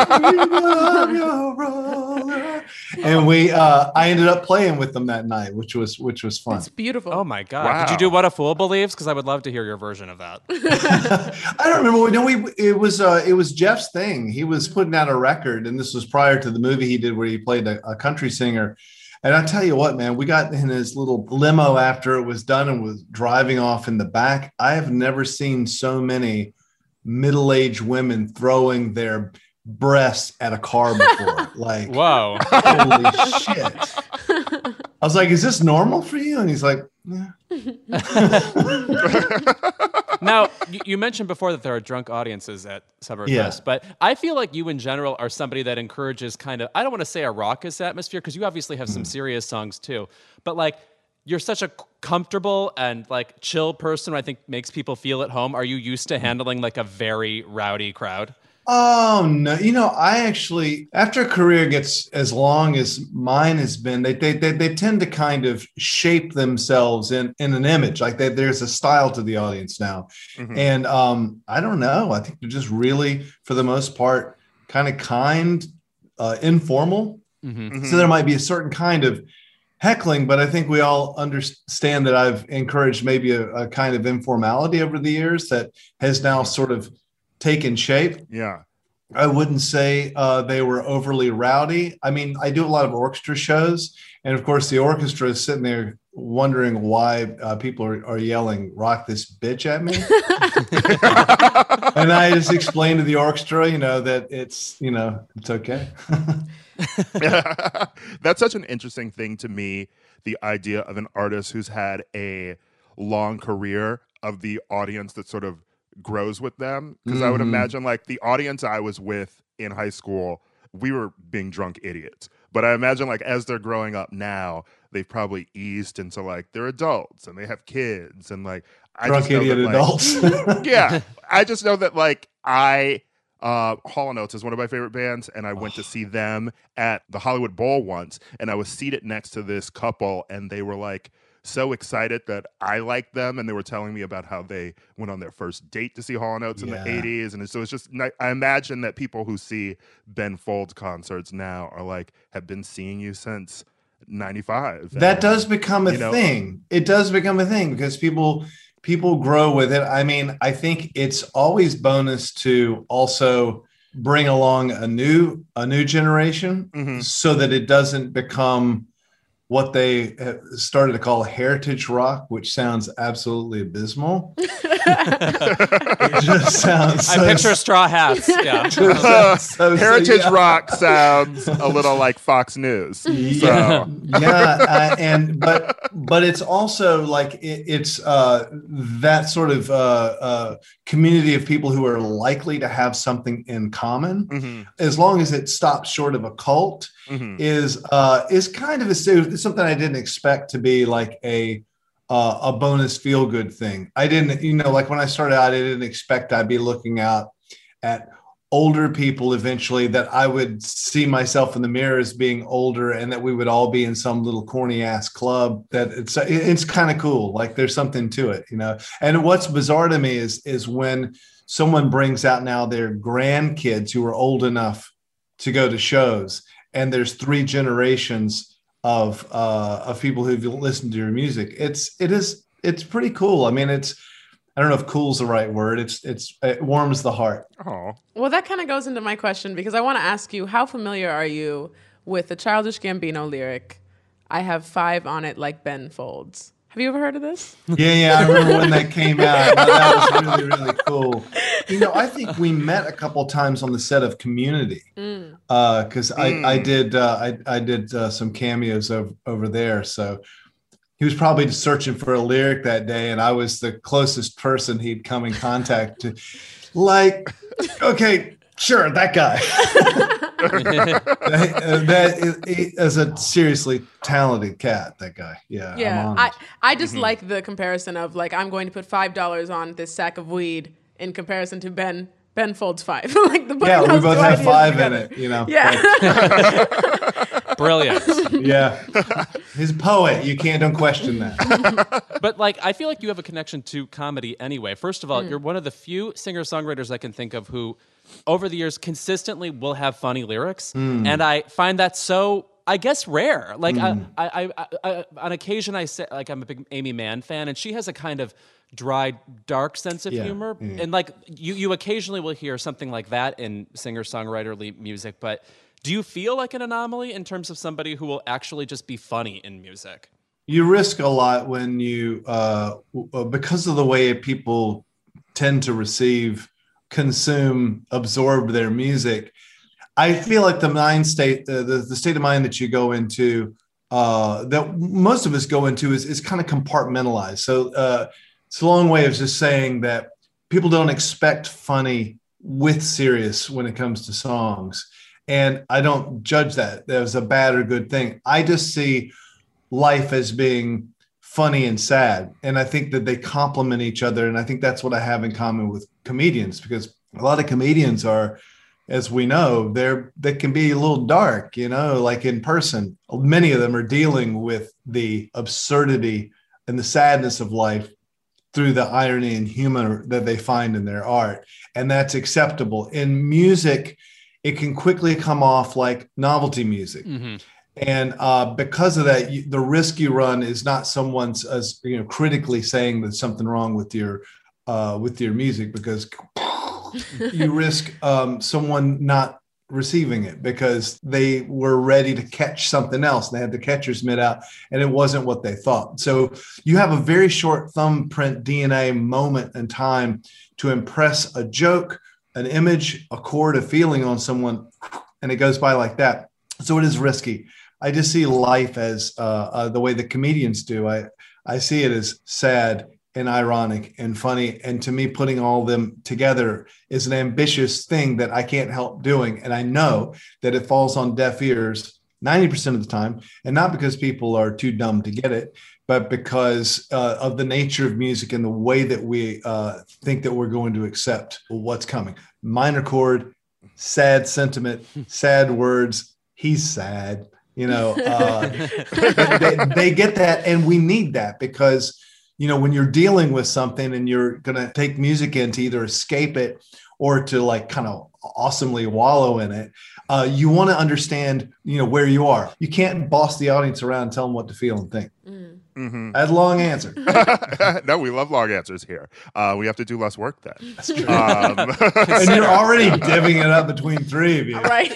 And we, uh, I ended up playing with them that night, which was which was fun. It's beautiful. Oh my God. Wow. Did you do What a Fool Believes? Because I would love to hear your version of that. I don't remember. No, we it was uh, it was Jeff's thing. He was putting out a record, and this was prior to the movie he did where he played a, a country singer. And I tell you what, man, we got in his little limo after it was done and was driving off in the back. I have never seen so many middle-aged women throwing their breasts at a car before. Like, Whoa. holy shit. I was like, is this normal for you? And he's like, yeah. Now, you, you mentioned before that there are drunk audiences at Summerfest, Yeah. but I feel like you in general are somebody that encourages kind of, I don't want to say a raucous atmosphere, because you obviously have some serious songs too, but like, you're such a comfortable and like chill person who I think makes people feel at home. Are you used to handling like a very rowdy crowd? Oh, no. You know, I actually, after a career gets as long as mine has been, they they they, they tend to kind of shape themselves in, in an image. Like they, there's a style to the audience now. Mhm. And um, I don't know. I think they're just really, for the most part, kind of kind, uh, informal. Mm-hmm. So there might be a certain kind of heckling, but I think we all understand that I've encouraged maybe a, a kind of informality over the years that has now sort of taken shape. Yeah. I wouldn't say uh, they were overly rowdy. I mean, I do a lot of orchestra shows, and of course the orchestra is sitting there wondering why uh, people are, are yelling "rock this bitch" at me. And I just explained to the orchestra, you know, that it's, you know, it's okay. That's such an interesting thing to me, the idea of an artist who's had a long career, of the audience that sort of grows with them. Because mm-hmm. I would imagine like the audience I was with in high school, we were being drunk idiots. But I imagine like as they're growing up now, they've probably eased into like they're adults and they have kids and like I drunk just know idiot that, like, adults. Yeah. I just know that like I uh Hall and Oates is one of my favorite bands, and I went to see them at the Hollywood Bowl once, and I was seated next to this couple, and they were like so excited that I liked them, and they were telling me about how they went on their first date to see Hall and Oates in Yeah. the eighties, and so it's just I imagine that people who see Ben Folds concerts now are like have been seeing you since ninety-five. That and, does become a you know, thing. It does become a thing because people people grow with it. I mean, I think it's always bonus to also bring along a new a new generation Mhm. so that it doesn't become what they have started to call heritage rock, which sounds absolutely abysmal. It just sounds. I so- picture straw hats. Yeah. just sounds so- Heritage yeah. rock sounds a little like Fox News. Yeah, So. yeah, uh, and but but it's also like it, it's uh, that sort of uh, uh, community of people who are likely to have something in common, Mhm. as long as it stops short of a cult. Mhm. Is uh, is kind of a, it's something I didn't expect to be like a uh, a bonus feel good thing. I didn't, you know, like when I started out, I didn't expect I'd be looking out at older people eventually, that I would see myself in the mirror as being older, and that we would all be in some little corny ass club. That it's it's kind of cool. Like there's something to it, you know. And what's bizarre to me is is when someone brings out now their grandkids who are old enough to go to shows, and there's three generations of uh, of people who've listened to your music. It's it is it's pretty cool. I mean, it's I don't know if "cool's" the right word. It's it's it warms the heart. Oh. Well, that kind of goes into my question, because I want to ask you, how familiar are you with the Childish Gambino lyric, "I have five on it like Ben Folds"? Have you ever heard of this? Yeah, yeah, I remember when that came out. That was really, really cool. You know, I think we met a couple times on the set of Community, because uh, Mm. I, I did uh, I, I did uh, some cameos over, over there. So he was probably just searching for a lyric that day, and I was the closest person he'd come in contact to. Like, okay, sure, that guy. that, that is, he is a seriously talented cat. That guy, yeah. I'm Yeah, honored. I, I just like the comparison of like, I'm going to put five dollars on this sack of weed in comparison to Ben Ben Folds five. Like the yeah, we those both two have ideas five together. in it. You know. Yeah. Brilliant. Yeah. He's a poet. You can't don't question that. But like, I feel like you have a connection to comedy anyway. First of all, you're one of the few singer-songwriters I can think of who, over the years, consistently will have funny lyrics, and I find that so, I guess, rare. Like, I, I, I, I, on occasion, I say, like, I'm a big Amy Mann fan, and she has a kind of dry, dark sense of Yeah, humor, yeah. and like, you, you occasionally will hear something like that in singer-songwriterly music. But do you feel like an anomaly in terms of somebody who will actually just be funny in music? You risk a lot when you, uh, w- because of the way people tend to receive, consume, absorb their music. I feel like the mind state, uh, the, the state of mind that you go into, uh, that most of us go into is, is kind of compartmentalized. So uh, it's a long way of just saying that people don't expect funny with serious when it comes to songs. And I don't judge that as a bad or good thing. I just see life as being funny and sad. And I think that they complement each other. And I think that's what I have in common with comedians, because a lot of comedians are, as we know, they're, they can be a little dark, you know, like in person. Many of them are dealing with the absurdity and the sadness of life through the irony and humor that they find in their art. And that's acceptable. In music, it can quickly come off like novelty music. Mm-hmm. And uh, because of that, you, the risk you run is not someone's, as you know, critically saying there's something wrong with your uh, with your music, because you risk um, someone not receiving it because they were ready to catch something else. They had the catcher's mitt out and it wasn't what they thought. So you have a very short thumbprint D N A moment in time to impress a joke, an image, a chord, a feeling on someone, and it goes by like that. So it is risky. I just see life as uh, uh, the way the comedians do. I, I see it as sad and ironic and funny. And to me, putting all of them together is an ambitious thing that I can't help doing. And I know that it falls on deaf ears ninety percent of the time. And not because people are too dumb to get it, but because uh, of the nature of music and the way that we uh, think that we're going to accept what's coming. Minor chord, sad sentiment, sad words. He's sad. You know, uh, they, they get that. And we need that because you know, when you're dealing with something and you're going to take music in to either escape it or to like kind of awesomely wallow in it, uh, you want to understand, you know, where you are. You can't boss the audience around and tell them what to feel and think. Mm. Mm-hmm. That's a long answer. No, we love long answers here. Uh, we have to do less work then. That's true. Um, and you're already divvying it up between three of you. Right.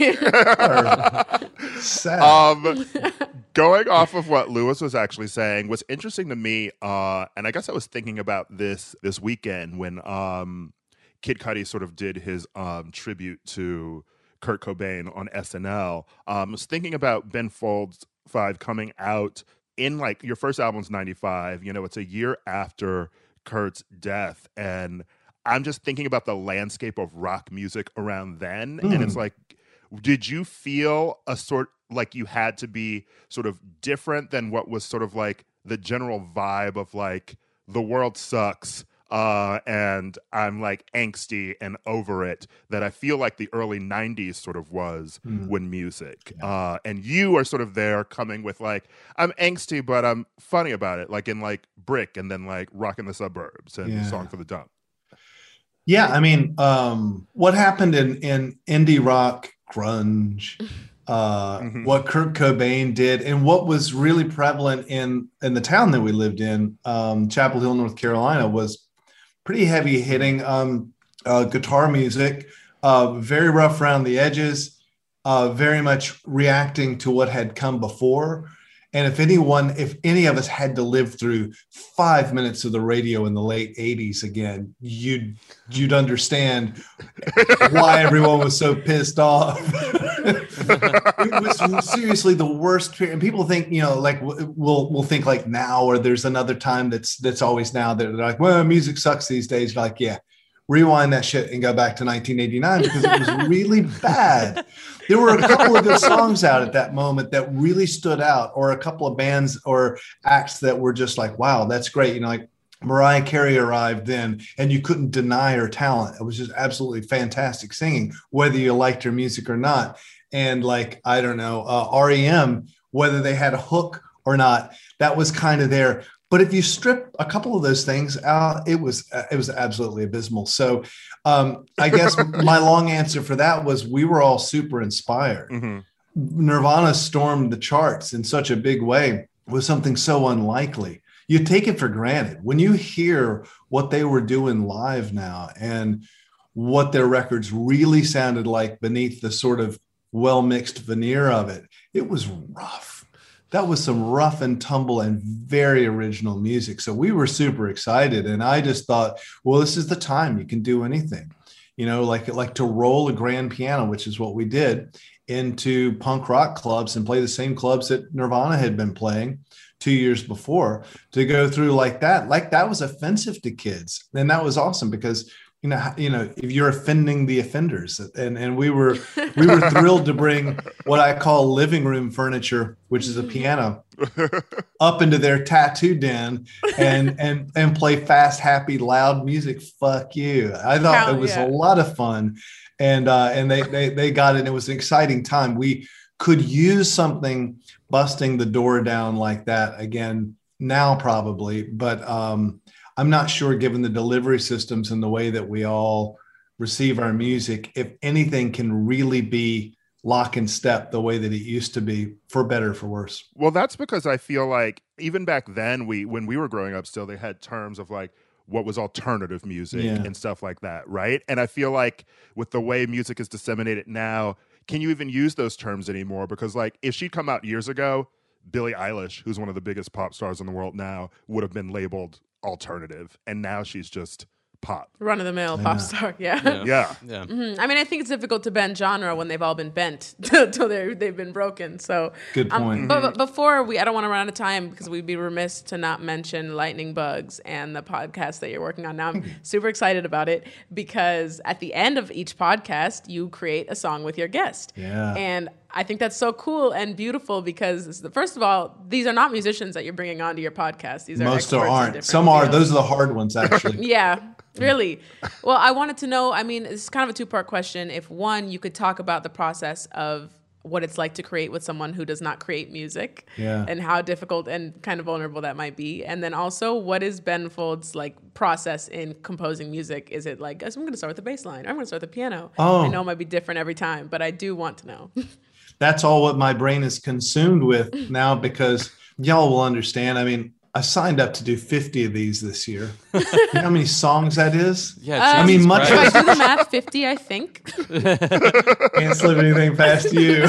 Sad. Um, going off of what Lewis was actually saying, what's interesting to me, uh, and I guess I was thinking about this this weekend when um, Kid Cudi sort of did his um, tribute to Kurt Cobain on S N L. Um, I was thinking about Ben Folds Five coming out in like your first album's ninety-five. You know, it's a year after Kurt's death, and I'm just thinking about the landscape of rock music around then, mm. and it's like, did you feel a sort like you had to be sort of different than what was sort of like the general vibe of like the world sucks uh, and I'm like angsty and over it, that I feel like the early nineties sort of was mm. when music. Yeah. Uh, and you are sort of there coming with like, I'm angsty, but I'm funny about it, like in like Brick and then like Rockin' the Suburbs and yeah. Song for the Dumb. Yeah, I mean, um, what happened in, in indie rock, grunge, uh, mm-hmm. what Kurt Cobain did, and what was really prevalent in, in the town that we lived in, um, Chapel Hill, North Carolina, was pretty heavy hitting um, uh, guitar music, uh, very rough around the edges, uh, very much reacting to what had come before. And if anyone, if any of us had to live through five minutes of the radio in the late eighties again, you'd you'd understand why everyone was so pissed off. It was seriously the worst. And people think, you know, like we'll we'll think like now, or there's another time that's that's always now. That they're like, well, music sucks these days. You're like, yeah, rewind that shit and go back to nineteen eighty-nine because it was really bad. There were a couple of good songs out at that moment that really stood out, or a couple of bands or acts that were just like, wow, that's great. You know, like Mariah Carey arrived then, and you couldn't deny her talent. It was just absolutely fantastic singing, whether you liked her music or not. And like, I don't know, uh, R E M, whether they had a hook or not, that was kind of there. But if you strip a couple of those things out, it was it was absolutely abysmal. So um, I guess my long answer for that was we were all super inspired. Mm-hmm. Nirvana stormed the charts in such a big way with something so unlikely. You take it for granted. When you hear what they were doing live now and what their records really sounded like beneath the sort of well-mixed veneer of it, it was rough. That was some rough and tumble and very original music. So we were super excited. And I just thought, well, this is the time you can do anything, you know, like, like to roll a grand piano, which is what we did, into punk rock clubs and play the same clubs that Nirvana had been playing two years before, to go through like that. Like that was offensive to kids. And that was awesome because, you know, you know, if you're offending the offenders, and, and we were, we were thrilled to bring what I call living room furniture, which is a piano, up into their tattoo den and, and, and play fast, happy, loud music. Fuck you. I thought Hell, it was yeah. a lot of fun. And, uh, and they, they, they got it. And it was an exciting time. We could use something busting the door down like that again now, probably. But, um, I'm not sure, given the delivery systems and the way that we all receive our music, if anything can really be lock and step the way that it used to be, for better or for worse. Well, that's because I feel like even back then, we when we were growing up still, they had terms of like what was alternative music yeah. and stuff like that, right? And I feel like with the way music is disseminated now, can you even use those terms anymore? Because like if she'd come out years ago, Billie Eilish, who's one of the biggest pop stars in the world now, would have been labeled alternative, and now she's just pop. Run of the mill pop star, yeah. Yeah. Yeah. Yeah. Mhm. I mean, I think it's difficult to bend genre when they've all been bent till they're, they've been broken. So Good um, point. but, but before we, I don't want to run out of time because we'd be remiss to not mention Lightning Bugs and the podcast that you're working on now. I'm super excited about it because at the end of each podcast, you create a song with your guest. Yeah. And I think that's so cool and beautiful because, first of all, these are not musicians that you're bringing onto your podcast. These are Most experts in aren't. different Some are. fields. Those are the hard ones, actually. Yeah, really. Well, I wanted to know, I mean, it's kind of a two-part question. If one, you could talk about the process of what it's like to create with someone who does not create music Yeah. and how difficult and kind of vulnerable that might be. And then also, what is Ben Folds' like process in composing music? Is it like, I'm going to start with the bass line, or I'm going to start with the piano? Oh. I know it might be different every time, but I do want to know. That's all what my brain is consumed with now because y'all will understand. I mean, I signed up to do fifty of these this year. You know how many songs that is? Yeah. Um, I mean, Jesus much- If I Christ. do the math, fifty, I think. Can't slip anything past you.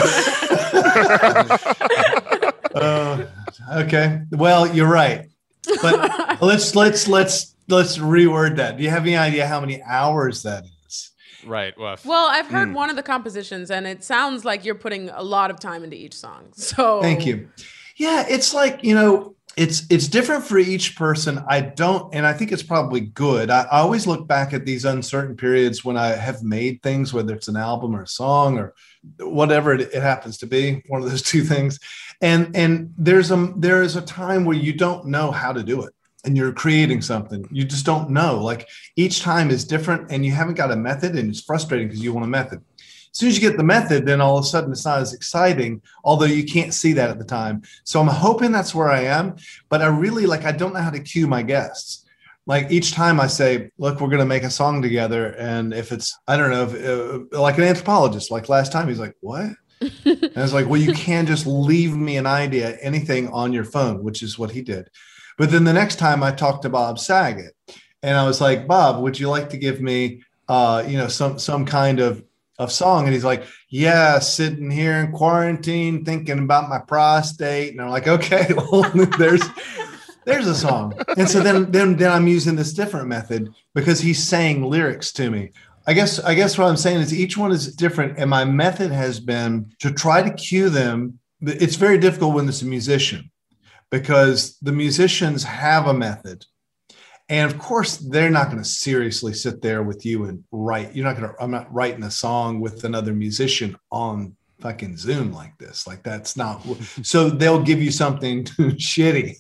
Uh, okay. Well, you're right. But let's let's let's let's reword that. Do you have any idea how many hours that is? Right. Woof. Well, I've heard one of the compositions, and it sounds like you're putting a lot of time into each song. So Thank you. Yeah, it's like, you know, it's it's different for each person. I don't, and I think it's probably good. I, I always look back at these uncertain periods when I have made things, whether it's an album or a song or whatever it, it happens to be, one of those two things. And and there's a there is a time where you don't know how to do it. And you're creating something, you just don't know. Like each time is different and you haven't got a method, and it's frustrating because you want a method. As soon as you get the method, then all of a sudden it's not as exciting, although you can't see that at the time. So I'm hoping that's where I am, but I really like, I don't know how to cue my guests. Like each time I say, look, we're going to make a song together. And if it's, I don't know, if, uh, like an anthropologist, like last time, he's like, what? And I was like, well, you can just leave me an idea, anything on your phone, which is what he did. But then the next time I talked to Bob Saget, and I was like, Bob, would you like to give me, uh, you know, some some kind of, of song? And he's like, yeah, sitting here in quarantine, thinking about my prostate. And I'm like, okay, well, there's there's a song. And so then then then I'm using this different method because he's saying lyrics to me. I guess I guess what I'm saying is each one is different, and my method has been to try to cue them. It's very difficult when it's a musician, because the musicians have a method. And of course, they're not going to seriously sit there with you and write. You're not going to, I'm not writing a song with another musician on fucking Zoom like this. Like that's not, so they'll give you something shitty.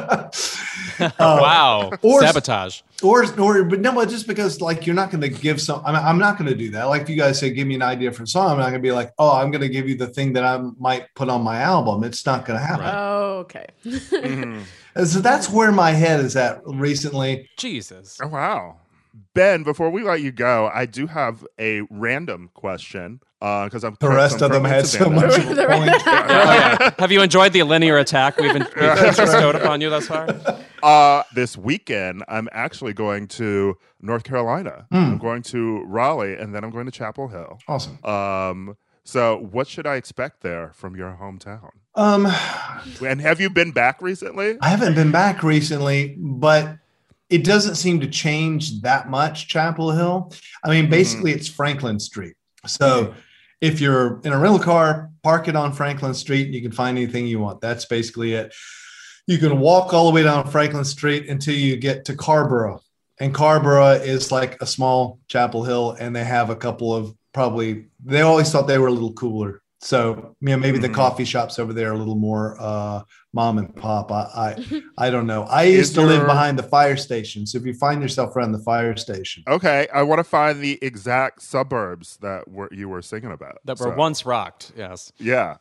uh, Wow. or- Sabotage. Or, or, but no, just because like you're not going to give some, I mean, I'm not going to do that. Like if you guys say, give me an idea for a song, I'm not going to be like, oh, I'm going to give you the thing that I might put on my album. It's not going to happen. Oh, okay. Mhm. And so that's where my head is at recently. Jesus. Oh, wow. Ben, before we let you go, I do have a random question because I'm The rest of them had so much of a point. Oh, yeah. Have you enjoyed the linear attack we've been we've bestowed upon you thus far? Uh, this weekend, I'm actually going to North Carolina. Hmm. I'm going to Raleigh, and then I'm going to Chapel Hill. Awesome. Um, so what should I expect there from your hometown? Um, And have you been back recently? I haven't been back recently, but it doesn't seem to change that much, Chapel Hill. I mean, basically it's Franklin Street. So if you're in a rental car, park it on Franklin Street, and you can find anything you want. That's basically it. You can walk all the way down Franklin Street until you get to Carborough. And Carborough is like a small Chapel Hill, and they have a couple of probably, they always thought they were a little cooler. So, you know, maybe Mhm. the coffee shops over there are a little more uh, mom and pop. I, I, I don't know. I Is used to live there- behind the fire station. So if you find yourself around the fire station, Okay, I want to find the exact suburbs that were, you were singing about. That were So, once rocked. Yes. Yeah.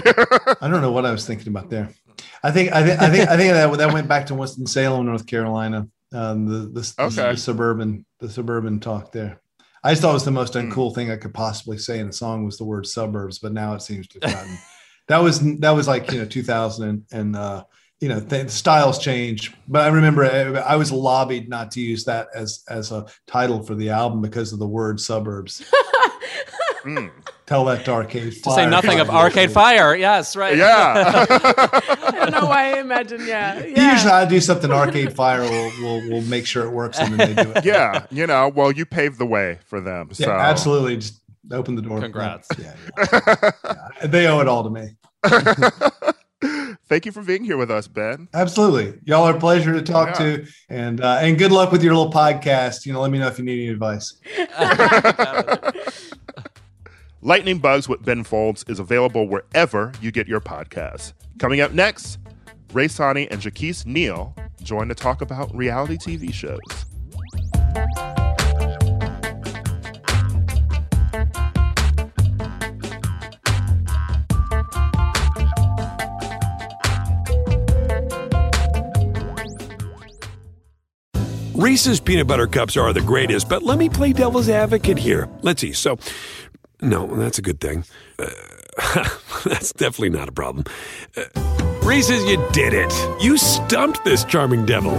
I don't know what I was thinking about there. I think, I think, I think, I think that that went back to Winston-Salem, North Carolina. Um, the, the, the, Okay. the suburban, the suburban talk there. I just thought it was the most uncool thing I could possibly say in a song was the word suburbs, but now it seems to have gotten, that was, that was like, you know, two thousand and, and uh, you know, th- styles change. But I remember I, I was lobbied not to use that as, as a title for the album because of the word suburbs. Mm. Tell that to Arcade Fire. To say nothing of Arcade Fire. Yes, right. Yeah. I don't know why I imagine. Yeah, yeah. Usually I do something Arcade Fire will will will make sure it works and then they do it. Yeah. You know, well, you paved the way for them. Yeah, So absolutely. Just open the door. Congrats. Yeah, yeah. Yeah. They owe it all to me. Thank you for being here with us, Ben. Absolutely. Y'all are a pleasure to talk Yeah. to. And uh, and good luck with your little podcast. You know, let me know if you need any advice. Lightning Bugs with Ben Folds is available wherever you get your podcasts. Coming up next, Ray Sani and Jaquise Neal join to talk about reality T V shows. Reese's peanut butter cups are the greatest, but let me play devil's advocate here. Let's see. So, no, that's a good thing. Uh, that's definitely not a problem. Uh, Reese's, you did it. You stumped this charming devil.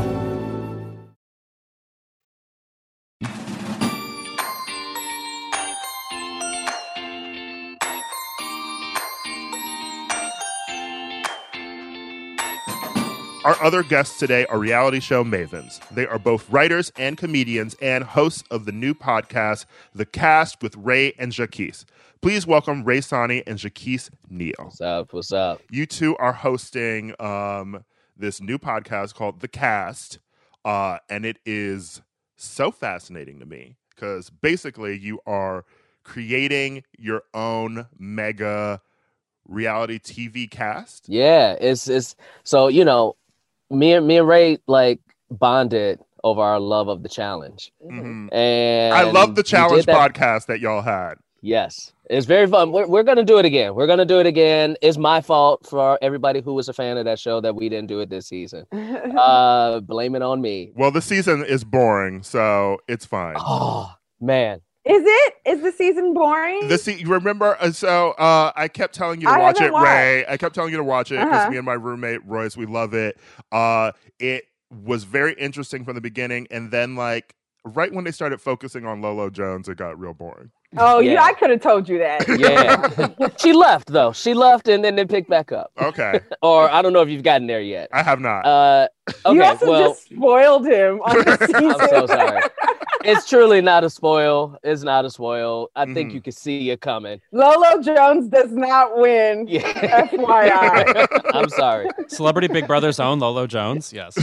Our other guests today are reality show mavens. They are both writers and comedians and hosts of the new podcast, The Cast with Ray and Jaquise. Please welcome Ray Sani and Jaquise Neal. What's up? What's up? You two are hosting um, this new podcast called The Cast, uh, and it is so fascinating to me because basically you are creating your own mega reality T V cast. Yeah, it's it's so you know, me and me and Ray like bonded over our love of the challenge, Mm-hmm. and I love the we challenge did that- podcast that y'all had. Yes, it's very fun. We're we're gonna do it again. We're gonna do it again. It's my fault for everybody who was a fan of that show that we didn't do it this season. uh, blame it on me. Well, the season is boring, so it's fine. Oh man. Is it? Is the season boring? The se- remember, uh, so uh, I kept telling you to I watch it, haven't watched. Ray. I kept telling you to watch it because Uh-huh. me and my roommate Royce, we love it. Uh, it was very interesting from the beginning, and then like right when they started focusing on Lolo Jones, it got real boring. Oh, yeah. Yeah. I could have told you that. Yeah. She left though. She left and then they picked back up. Okay, Or I don't know if you've gotten there yet. I have not. Uh, okay. You also well, just spoiled him on the season. I'm so sorry. It's truly not a spoil. It's not a spoil. I think Mhm. you can see it coming. Lolo Jones does not win. Yeah. F Y I. I'm sorry. Celebrity Big Brother's own Lolo Jones. Yes.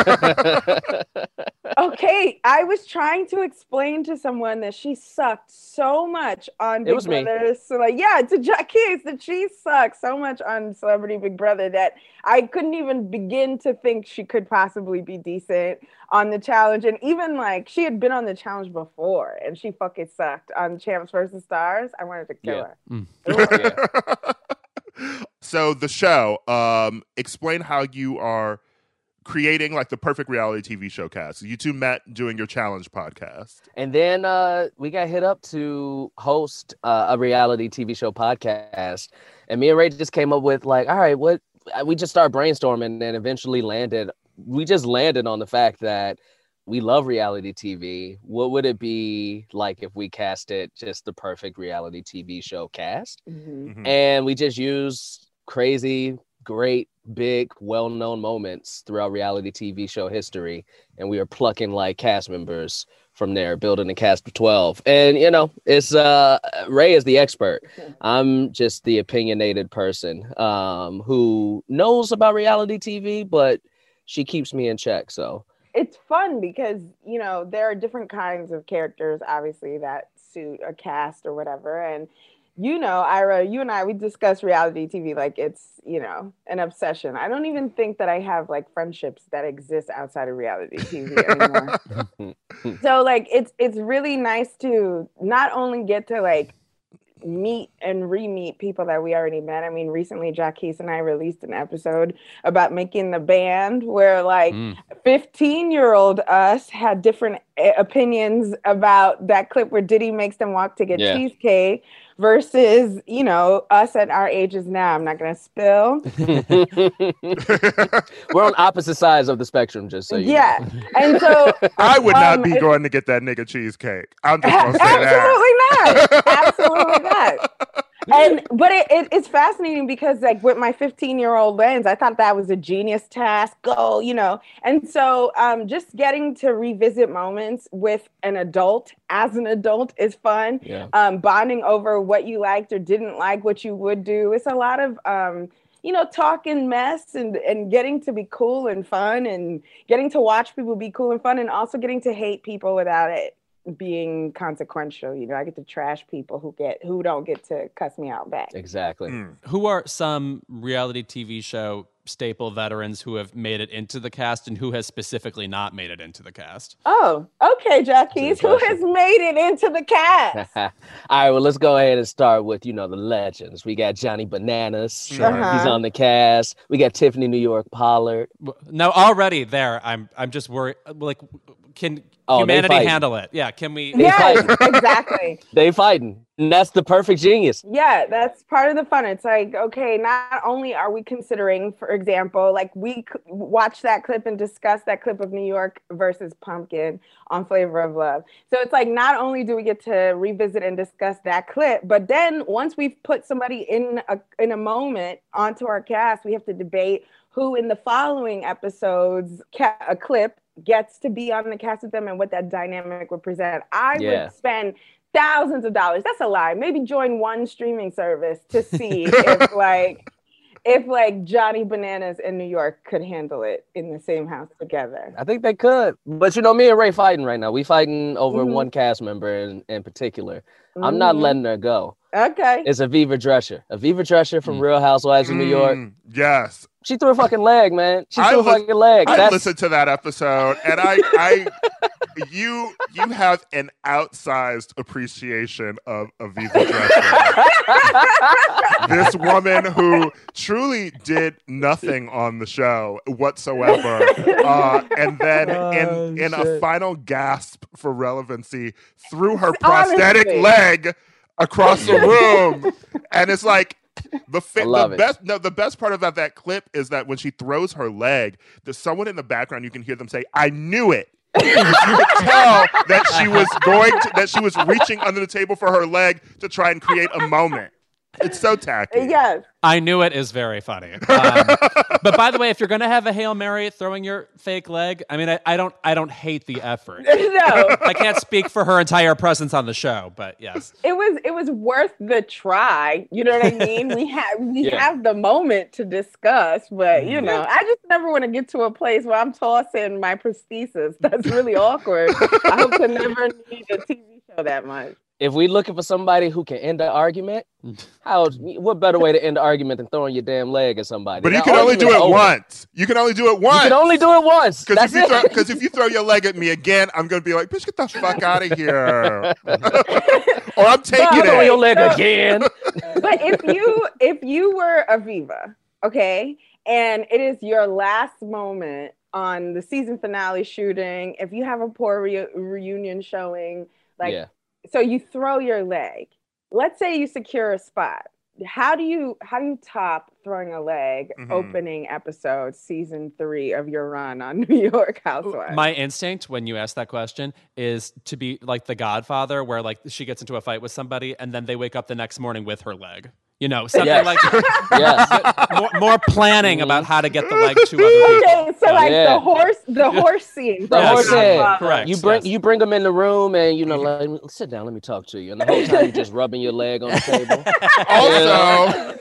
Okay, I was trying to explain to someone that she sucked so much on It Big was me. Brother. So like, yeah, to Jaquise that she sucked so much on Celebrity Big Brother that I couldn't even begin to think she could possibly be decent on the challenge. And even like she had been on the challenge before and she fucking sucked on Champs versus Stars. I wanted to kill Yeah. her. Yeah. So the show, um, explain how you are creating like the perfect reality T V show cast. You two met doing your challenge podcast. And then uh, we got hit up to host uh, a reality T V show podcast. And me and Ray just came up with like, all right, what? We just started brainstorming and eventually landed. We just landed on the fact that we love reality T V. What would it be like if we casted just the perfect reality T V show cast? Mhm. Mhm. And we just use crazy, great, big, well-known moments throughout reality T V show history. And we are plucking like cast members from there, building a cast of twelve. And, you know, it's uh, Ray is the expert. I'm just the opinionated person um, who knows about reality T V, but she keeps me in check. So It's fun because, you know, there are different kinds of characters, obviously, that suit a cast or whatever. And, you know, Ira, you and I, we discuss reality T V like it's, you know, an obsession. I don't even think that I have like friendships that exist outside of reality T V anymore. So like, it's, it's really nice to not only get to like meet and re-meet people that we already met. I mean, recently Jaquise and I released an episode about making the band where like Mm. fifteen-year-old us had different opinions about that clip where Diddy makes them walk to get Yeah. cheesecake versus, you know, us at our ages now. I'm not going to spill. We're on opposite sides of the spectrum, just so you Yeah. know. And so I would not um, be it- going to get that nigga cheesecake. I'm just gonna say that. Absolutely not. Absolutely not. And but it, it, it's fascinating because like with my fifteen year old lens, I thought that was a genius task. Go, you know. And so um, just getting to revisit moments with an adult as an adult is fun. Yeah. Um, bonding over what you liked or didn't like, what you would do. It's a lot of um, you know, talk and mess and and getting to be cool and fun and getting to watch people be cool and fun and also getting to hate people without it being consequential. You know, I get to trash people who get who don't get to cuss me out back. Exactly. Who are some reality T V show staple veterans who have made it into the cast and who has specifically not made it into the cast? Oh, okay, Jackie. Who has made it into the cast? All right, well, let's go ahead and start with, you know, the legends. We got Johnny Bananas. Sure. Uh-huh. He's on the cast. We got Tiffany New York Pollard. No, already there. I'm I'm just worried. Like, can Oh, they humanity fighting. handle it? Yeah, can we? Yes, exactly. They fighting. And that's the perfect genius. Yeah, that's part of the fun. It's like, okay, not only are we considering, for example, like we c- watch that clip and discuss that clip of New York versus Pumpkin on Flavor of Love. So it's like, not only do we get to revisit and discuss that clip, but then once we've put somebody in a, in a moment onto our cast, we have to debate who in the following episodes, ca- a clip gets to be on the cast with them and what that dynamic would present. I Yeah. would spend thousands of dollars. That's a lie. Maybe join one streaming service to see if like if like Johnny Bananas and New York could handle it in the same house together. I think they could. But you know, me and Ray fighting right now. We fighting over Mhm. one cast member in, in particular. I'm not Mhm. letting her go. Okay. It's Aviva Drescher. Aviva Drescher from Real Housewives of New York. Mm, yes. She threw a fucking leg, man. She I threw a lis- fucking leg. I That's listened to that episode, and I, I, you, you have an outsized appreciation of Aviva Drescher. This woman who truly did nothing on the show whatsoever, uh, and then in in a final gasp for relevancy, threw her prosthetic Honestly. leg across the room, and it's like. The, fi- I love the it. best no the best part about that clip is that when she throws her leg, there's someone in the background, you can hear them say, "I knew it." You could tell that she was going to, that she was reaching under the table for her leg to try and create a moment. It's so tacky. Yes. I knew it is very funny. Um, but by the way, if you're gonna have a Hail Mary throwing your fake leg, I mean, I, I don't, I don't hate the effort. No. I can't speak for her entire presence on the show, but yes. It was it was worth the try. You know what I mean? We have we Yeah. have the moment to discuss, but you know, I just never want to get to a place where I'm tossing my prosthesis. That's really awkward. I hope to never need a T V show that much. If we looking for somebody who can end an argument, how what better way to end an argument than throwing your damn leg at somebody? But you That can only do argument's it over. once. You can only do it once. You can only do it once. Because That's if, you it. throw- 'cause if you throw your leg at me again, I'm going to be like, bitch, get the fuck out of here. Or I'm taking You throw your it. leg again. But if you if you were Aviva, okay, and it is your last moment on the season finale shooting, if you have a poor re- reunion showing, like Yeah. so you throw your leg. Let's say you secure a spot. How do you how do you top throwing a leg Mhm. opening episode season three of your run on New York Housewives? My instinct when you ask that question is to be like The Godfather, where like she gets into a fight with somebody and then they wake up the next morning with her leg. You know, something Yes. like Yes. more, more planning about how to get the leg to other people. Okay, so like Yeah. the horse the horse scene. The Yes. horse head. Correct. You bring yes. you bring them in the room and you know, let me, sit down. Let me talk to you. And the whole time you're just rubbing your leg on the table. Also,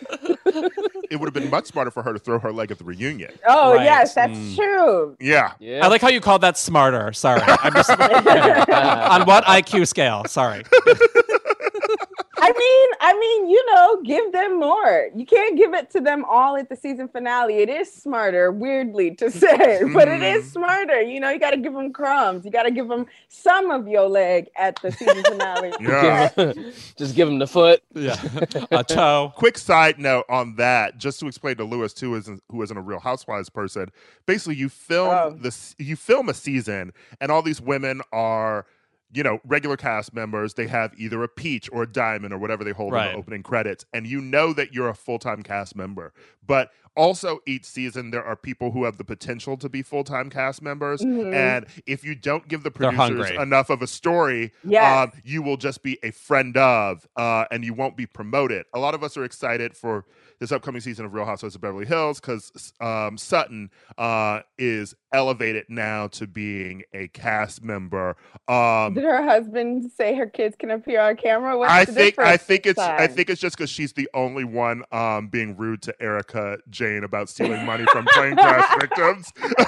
it would have been much smarter for her to throw her leg at the reunion. Oh Right. yes, that's Mm. true. Yeah. Yeah. I like how you called that smarter. Sorry. I'm just on what I Q scale? Sorry. I mean, I mean, you know, give them more. You can't give it to them all at the season finale. It is smarter, weirdly to say, but it is smarter. You know, you got to give them crumbs. You got to give them some of your leg at the season finale. Yeah. Just give them the foot. Yeah. A toe. Quick side note on that, just to explain to Lewis too, isn't who isn't a Real Housewives person. Basically, you film Oh. this, you film a season, and all these women are, you know, regular cast members. They have either a peach or a diamond or whatever they hold in Right. the opening credits, and you know that you're a full-time cast member. But also, each season there are people who have the potential to be full-time cast members, Mhm. and if you don't give the They're producers hungry. enough of a story, Yes. um, you will just be a friend of, uh, and you won't be promoted. A lot of us are excited for this upcoming season of Real Housewives of Beverly Hills because um, Sutton uh, is elevated now to being a cast member. Um, Did her husband say her kids can appear on camera? What's I the think I difference think it's this I time? think it's just because she's the only one um, being rude to Erica Jane about stealing money from plane crash victims.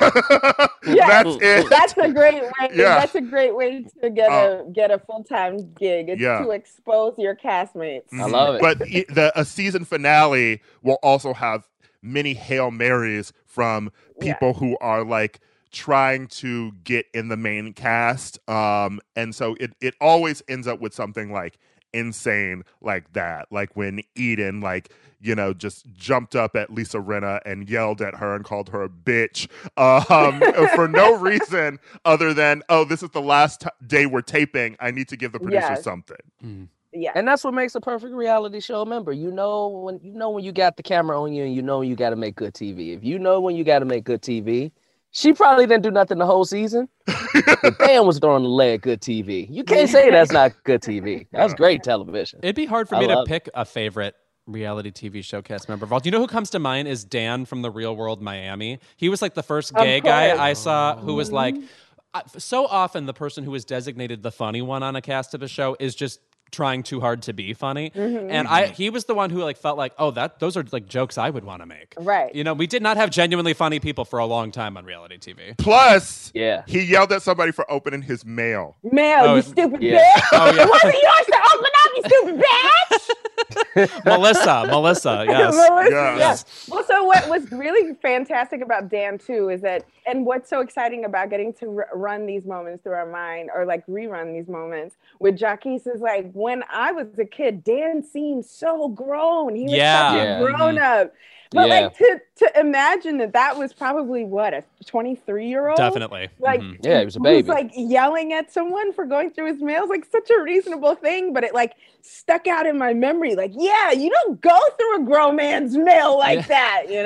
Yeah, That's it. That's a great way. Yeah. That's a great way to get Uh, a get a full time gig. It's yeah. to expose your castmates. I love it. But i- the a season finale will also have many Hail Marys from people who are like trying to get in the main cast. Um, and so it, it always ends up with something like insane like that. Like when Eden, like, you know, just jumped up at Lisa Rinna and yelled at her and called her a bitch um, for no reason other than, oh, this is the last t- day we're taping. I need to give the producer Yes. something. Mm. Yeah. And that's what makes a perfect reality show member. You know when you know when you got the camera on you, and you know when you got to make good T V. If you know when you got to make good T V, she probably didn't do nothing the whole season. But damn, was throwing the leg good T V. You can't say that's not good T V. That's great television. It'd be hard for I me to love it. pick a favorite reality T V show cast member. Vault. You know who comes to mind is Dan from The Real World Miami. He was like the first Of gay guy course. I saw who was like, uh, so often the person who is designated the funny one on a cast of a show is just trying too hard to be funny. Mhm. And I he was the one who like felt like, oh, that those are like jokes I would want to make. Right. You know, we did not have genuinely funny people for a long time on reality T V. Plus, Yeah. he yelled at somebody for opening his mail. Mail, Oh, you it- stupid yeah. bitch. Oh, yeah. It wasn't yours to open up, you stupid bitch. Melissa, Melissa, yes. Melissa, Yes. yes. Well, so what was really fantastic about Dan too is that, and what's so exciting about getting to r- run these moments through our mind or like rerun these moments with Jacques is like, when I was a kid, Dan seemed so grown. He was Yeah. such Yeah. a grown up. But Yeah. like to to imagine that that was probably what, a twenty-three year old? Definitely. Like, Mhm. Yeah, he was a who's, baby. like yelling at someone for going through his mail is like such a reasonable thing, but it like stuck out in my memory. Like, yeah, you don't go through a grown man's mail like Yeah. that, you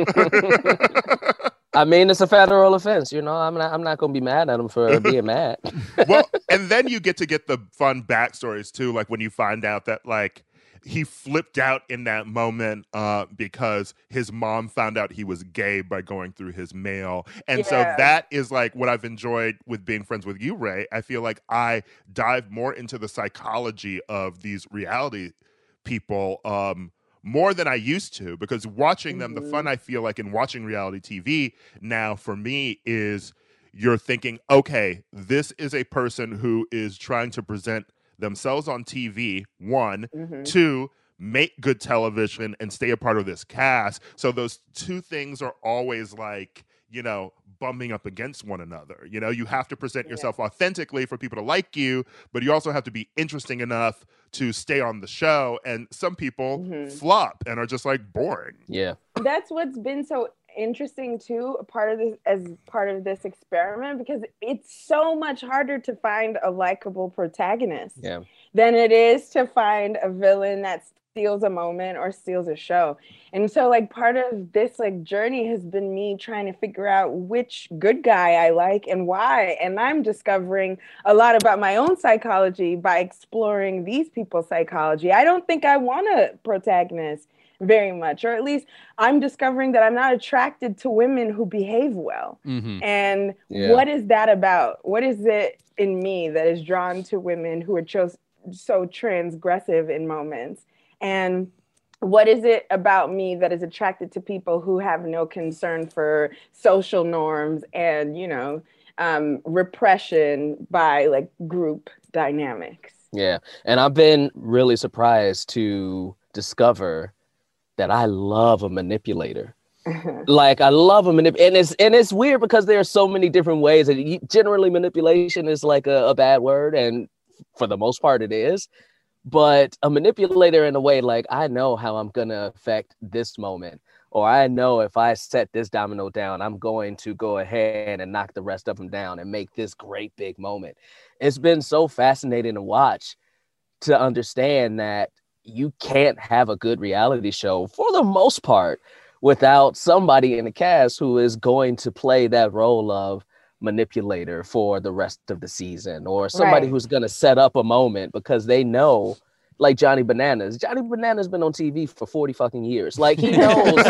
know? I mean, it's a federal offense. You know, I'm not. I'm not gonna be mad at him for being mad. Well, and then you get to get the fun backstories too, like when you find out that like he flipped out in that moment uh, because his mom found out he was gay by going through his mail. And so Yeah. that is like what I've enjoyed with being friends with you, Ray. I feel like I dive more into the psychology of these reality people um, more than I used to, because watching them, the fun I feel like in watching reality T V now for me is you're thinking, okay, this is a person who is trying to present themselves on T V, one, Mhm. two, make good television and stay a part of this cast. So those two things are always like, you know, bumping up against one another. You know, you have to present yourself authentically for people to like you, but you also have to be interesting enough to stay on the show. And some people Mhm. flop and are just like boring. Yeah. That's what's been so interesting too, a part of this as part of this experiment, because it's so much harder to find a likable protagonist Yeah. than it is to find a villain that steals a moment or steals a show. And so like part of this like journey has been me trying to figure out which good guy I like and why. And I'm discovering a lot about my own psychology by exploring these people's psychology. I don't think I want a protagonist very much, or at least I'm discovering that I'm not attracted to women who behave well. Mhm. And Yeah. what is that about? What is it in me that is drawn to women who are just so transgressive in moments? And what is it about me that is attracted to people who have no concern for social norms and, you know, um, repression by like group dynamics? Yeah. And I've been really surprised to discover that I love a manipulator. Like I love a manip, and it's and it's weird because there are so many different ways. And generally, manipulation is like a, a bad word, and for the most part, it is. But a manipulator, in a way, like I know how I'm gonna affect this moment, or I know if I set this domino down, I'm going to go ahead and knock the rest of them down and make this great big moment. It's been so fascinating to watch, to understand that you can't have a good reality show for the most part without somebody in the cast who is going to play that role of manipulator for the rest of the season, or somebody Right. who's going to set up a moment because they know, like Johnny Bananas. Johnny Bananas been on T V for forty fucking years. Like he knows,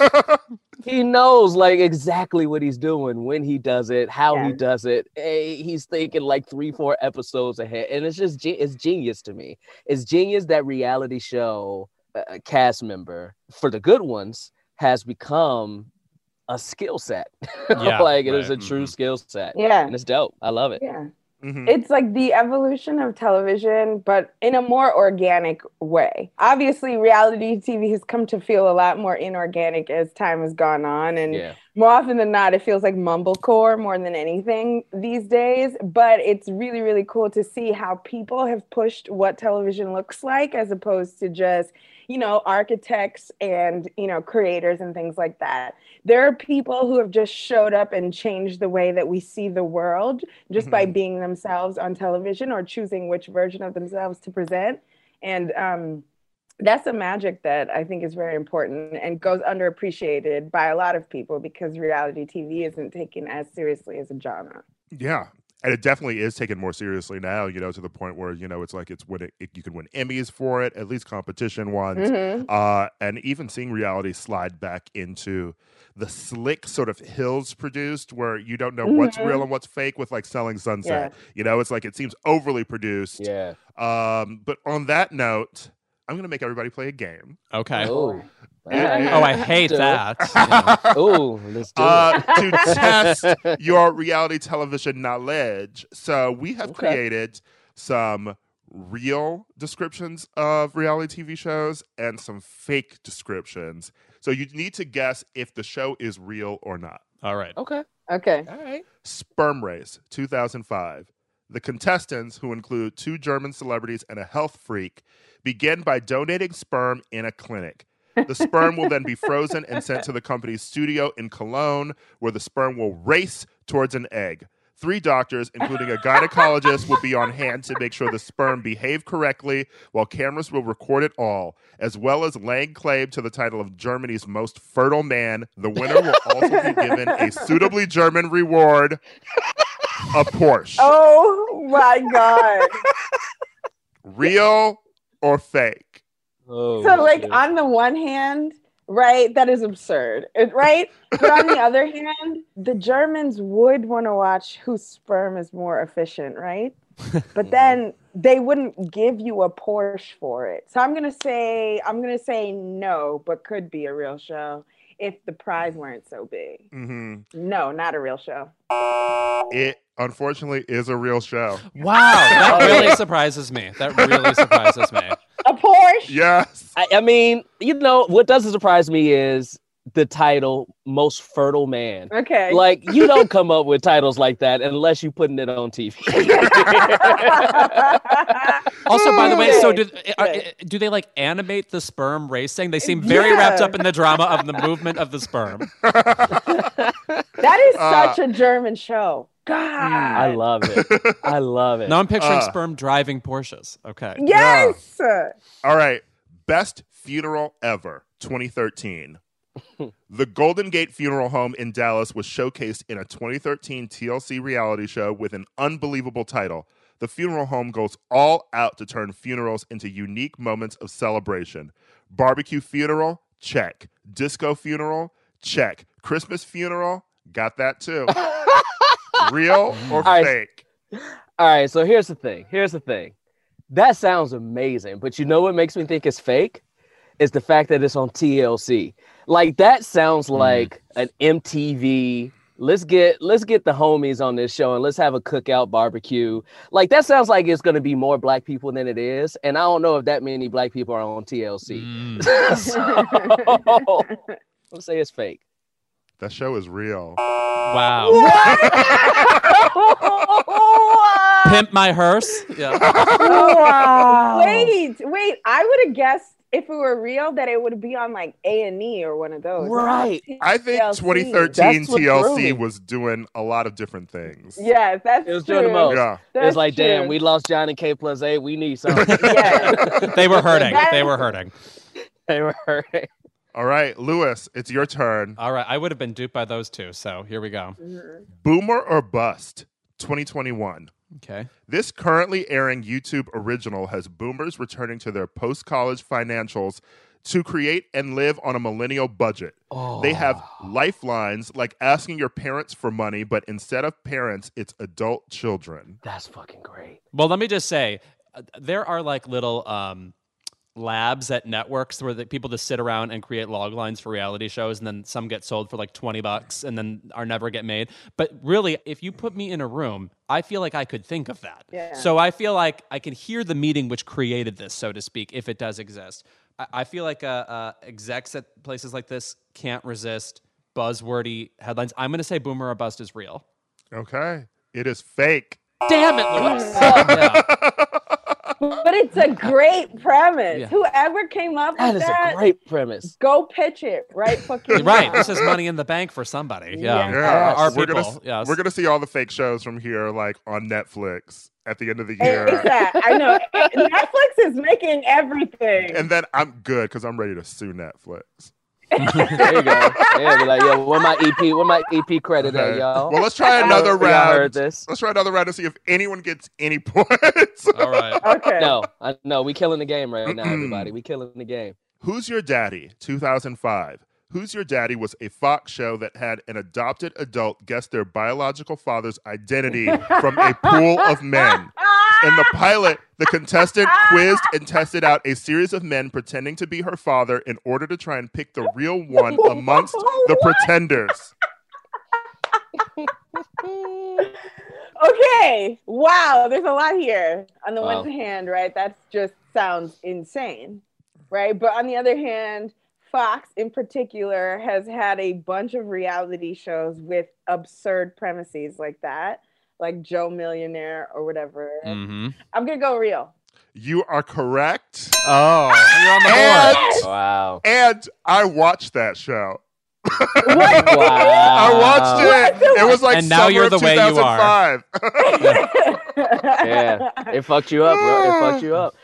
he knows like exactly what he's doing, when he does it, how Yeah. he does it. Eh, He's thinking like three, four episodes ahead. And it's just, ge- it's genius to me. It's genius that reality show uh, cast member, for the good ones, has become a skill set. Yeah, Like it is right. a true skill set. Yeah. And it's dope. I love it. Yeah. Mhm. It's like the evolution of television, but in a more organic way. Obviously, reality T V has come to feel a lot more inorganic as time has gone on. And Yeah. more often than not, it feels like mumblecore more than anything these days. But it's really, really cool to see how people have pushed what television looks like, as opposed to just, you know, architects and, you know, creators and things like that. There are people who have just showed up and changed the way that we see the world just by being themselves on television, or choosing which version of themselves to present. And um, that's a magic that I think is very important and goes underappreciated by a lot of people, because reality T V isn't taken as seriously as a genre. Yeah. And it definitely is taken more seriously now, you know, to the point where, you know, it's like it's winning, it, you can win Emmys for it, at least competition ones. Mhm. Uh, and even seeing reality slide back into the slick sort of Hills produced, where you don't know what's Mhm. real and what's fake, with like Selling Sunset. Yeah. You know, it's like it seems overly produced. Yeah. Um, but on that note, I'm going to make everybody play a game. Okay. Oh. Yeah. Oh, I hate Do it. that. Oh, let's do Uh, it. to test your reality television knowledge. So we have Okay. created some real descriptions of reality T V shows and some fake descriptions. So you need to guess if the show is real or not. All right. Okay. Okay. All right. Sperm Race, two thousand five. The contestants, who include two German celebrities and a health freak, begin by donating sperm in a clinic. The sperm will then be frozen and sent to the company's studio in Cologne, where the sperm will race towards an egg. Three doctors, including a gynecologist, will be on hand to make sure the sperm behave correctly, while cameras will record it all, as well as laying claim to the title of Germany's most fertile man. The winner will also be given a suitably German reward, a Porsche. Oh my God. Real or fake? Oh, So, like, shit. on the one hand, right, that is absurd, it- right? But on the other hand, the Germans would want to watch whose sperm is more efficient, right? But then they wouldn't give you a Porsche for it. So I'm gonna say I'm gonna say no, but could be a real show if the prize weren't so big. Mm-hmm. No, not a real show. It unfortunately is a real show. Wow, that really surprises me. That really surprises me. A Porsche? Yes. I, I mean, you know, what doesn't surprise me is the title Most Fertile Man. Okay. Like, you don't come up with titles like that unless you're putting it on T V. Also, by the way, so do are, Yeah. do they like animate the sperm racing? They seem very wrapped Yeah. up in the drama of the movement of the sperm. That is Uh, such a German show. God. I love it. I love it. Now I'm picturing Uh. sperm driving Porsches. Okay. Yes. All right. Best funeral ever, twenty thirteen. The Golden Gate Funeral Home in Dallas was showcased in a twenty thirteen T L C reality show with an unbelievable title. The funeral home goes all out to turn funerals into unique moments of celebration. Barbecue funeral? Check. Disco funeral? Check. Christmas funeral? Got that too. Real or All right. fake? All right, so here's the thing. Here's the thing. That sounds amazing, but you know what makes me think it's fake? Is the fact that it's on T L C. Like, that sounds like an M T V Let's get let's get the homies on this show and let's have a cookout barbecue. Like that sounds like it's going to be more black people than it is, and I don't know if that many black people are on T L C. Mm. So, let's say it's fake. That show is real. Wow. Pimp My Hearse. Yeah. Wow. Wait, wait. I would have guessed if it were real that it would be on like A and E or one of those. Right. I think T L C. twenty thirteen T L C me. was doing a lot of different things. Yes, that's It was true. doing the most. Yeah. That's It was like, true. damn, we lost Johnny K plus eight. We need something. Yes. They were hurting. That- They were hurting. They were hurting. All right, Lewis, it's your turn. All right. I would have been duped by those two. So here we go. Boomer or Bust, twenty twenty-one. Okay. This currently airing YouTube original has boomers returning to their post-college financials to create and live on a millennial budget. Oh. They have lifelines like asking your parents for money, but instead of parents, it's adult children. That's fucking great. Well, let me just say, uh, there are like little um, labs at networks where the people just sit around and create log lines for reality shows, and then some get sold for like twenty bucks and then are never get made. But really, if you put me in a room, I feel like I could think of that. Yeah. So I feel like I can hear the meeting which created this, so to speak, if it does exist. I, I feel like uh, uh, execs at places like this can't resist buzzwordy headlines. I'm going to say Boomer or Bust is real. Okay. It is fake. Damn it, Lewis. Yeah. But it's a great premise. Yeah. Whoever came up That with is that, a great premise. go pitch it right fucking Right. now. This is money in the bank for somebody. Yeah. Yeah. Yeah, Our we're people. gonna Yes. we're gonna see all the fake shows from here, like on Netflix at the end of the year. Exactly. I know. Netflix is making everything. And then I'm good because I'm ready to sue Netflix. There you go. Yeah, be like, yo, where my E P, where my E P credit at, Okay. y'all? Well, let's try I know another y'all round. heard this. Let's try another round to see if anyone gets any points. All right. Okay. No, I, no, we killing the game right now, everybody. We killing the game. Who's Your Daddy, two thousand five. Who's Your Daddy was a Fox show that had an adopted adult guess their biological father's identity from a pool of men. In the pilot, the contestant quizzed and tested out a series of men pretending to be her father in order to try and pick the real one amongst the pretenders. Okay. Wow. There's a lot here. On the Wow. one hand, right, that just sounds insane, right? But on the other hand, Fox in particular has had a bunch of reality shows with absurd premises like that, like Joe Millionaire or whatever. Mm-hmm. I'm going to go real. You are correct. Oh, you're on the And, board. Wow. and I watched that show. Wow. I watched it. It was like And now summer you're the of way you are. two thousand five. Yeah, it fucked you up, bro. It fucked you up.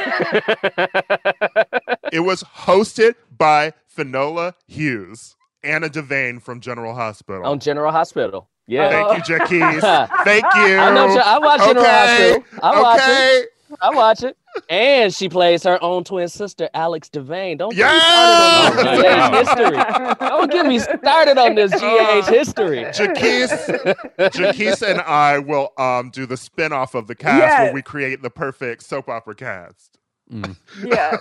It was hosted by Finola Hughes, Anna Devane from General Hospital. On General Hospital. Yeah. Thank you, Jackie's. Thank you. I know. I watch General Okay. Hospital. I watch okay. it. I watch it. And she plays her own twin sister, Alex Devane. Don't get Yes! me started on this G A H history. Don't get me started on this G A H history. Jaquise, Jaquise and I will um do the spinoff of the cast Yes. where we create the perfect soap opera cast. Mm. Yeah.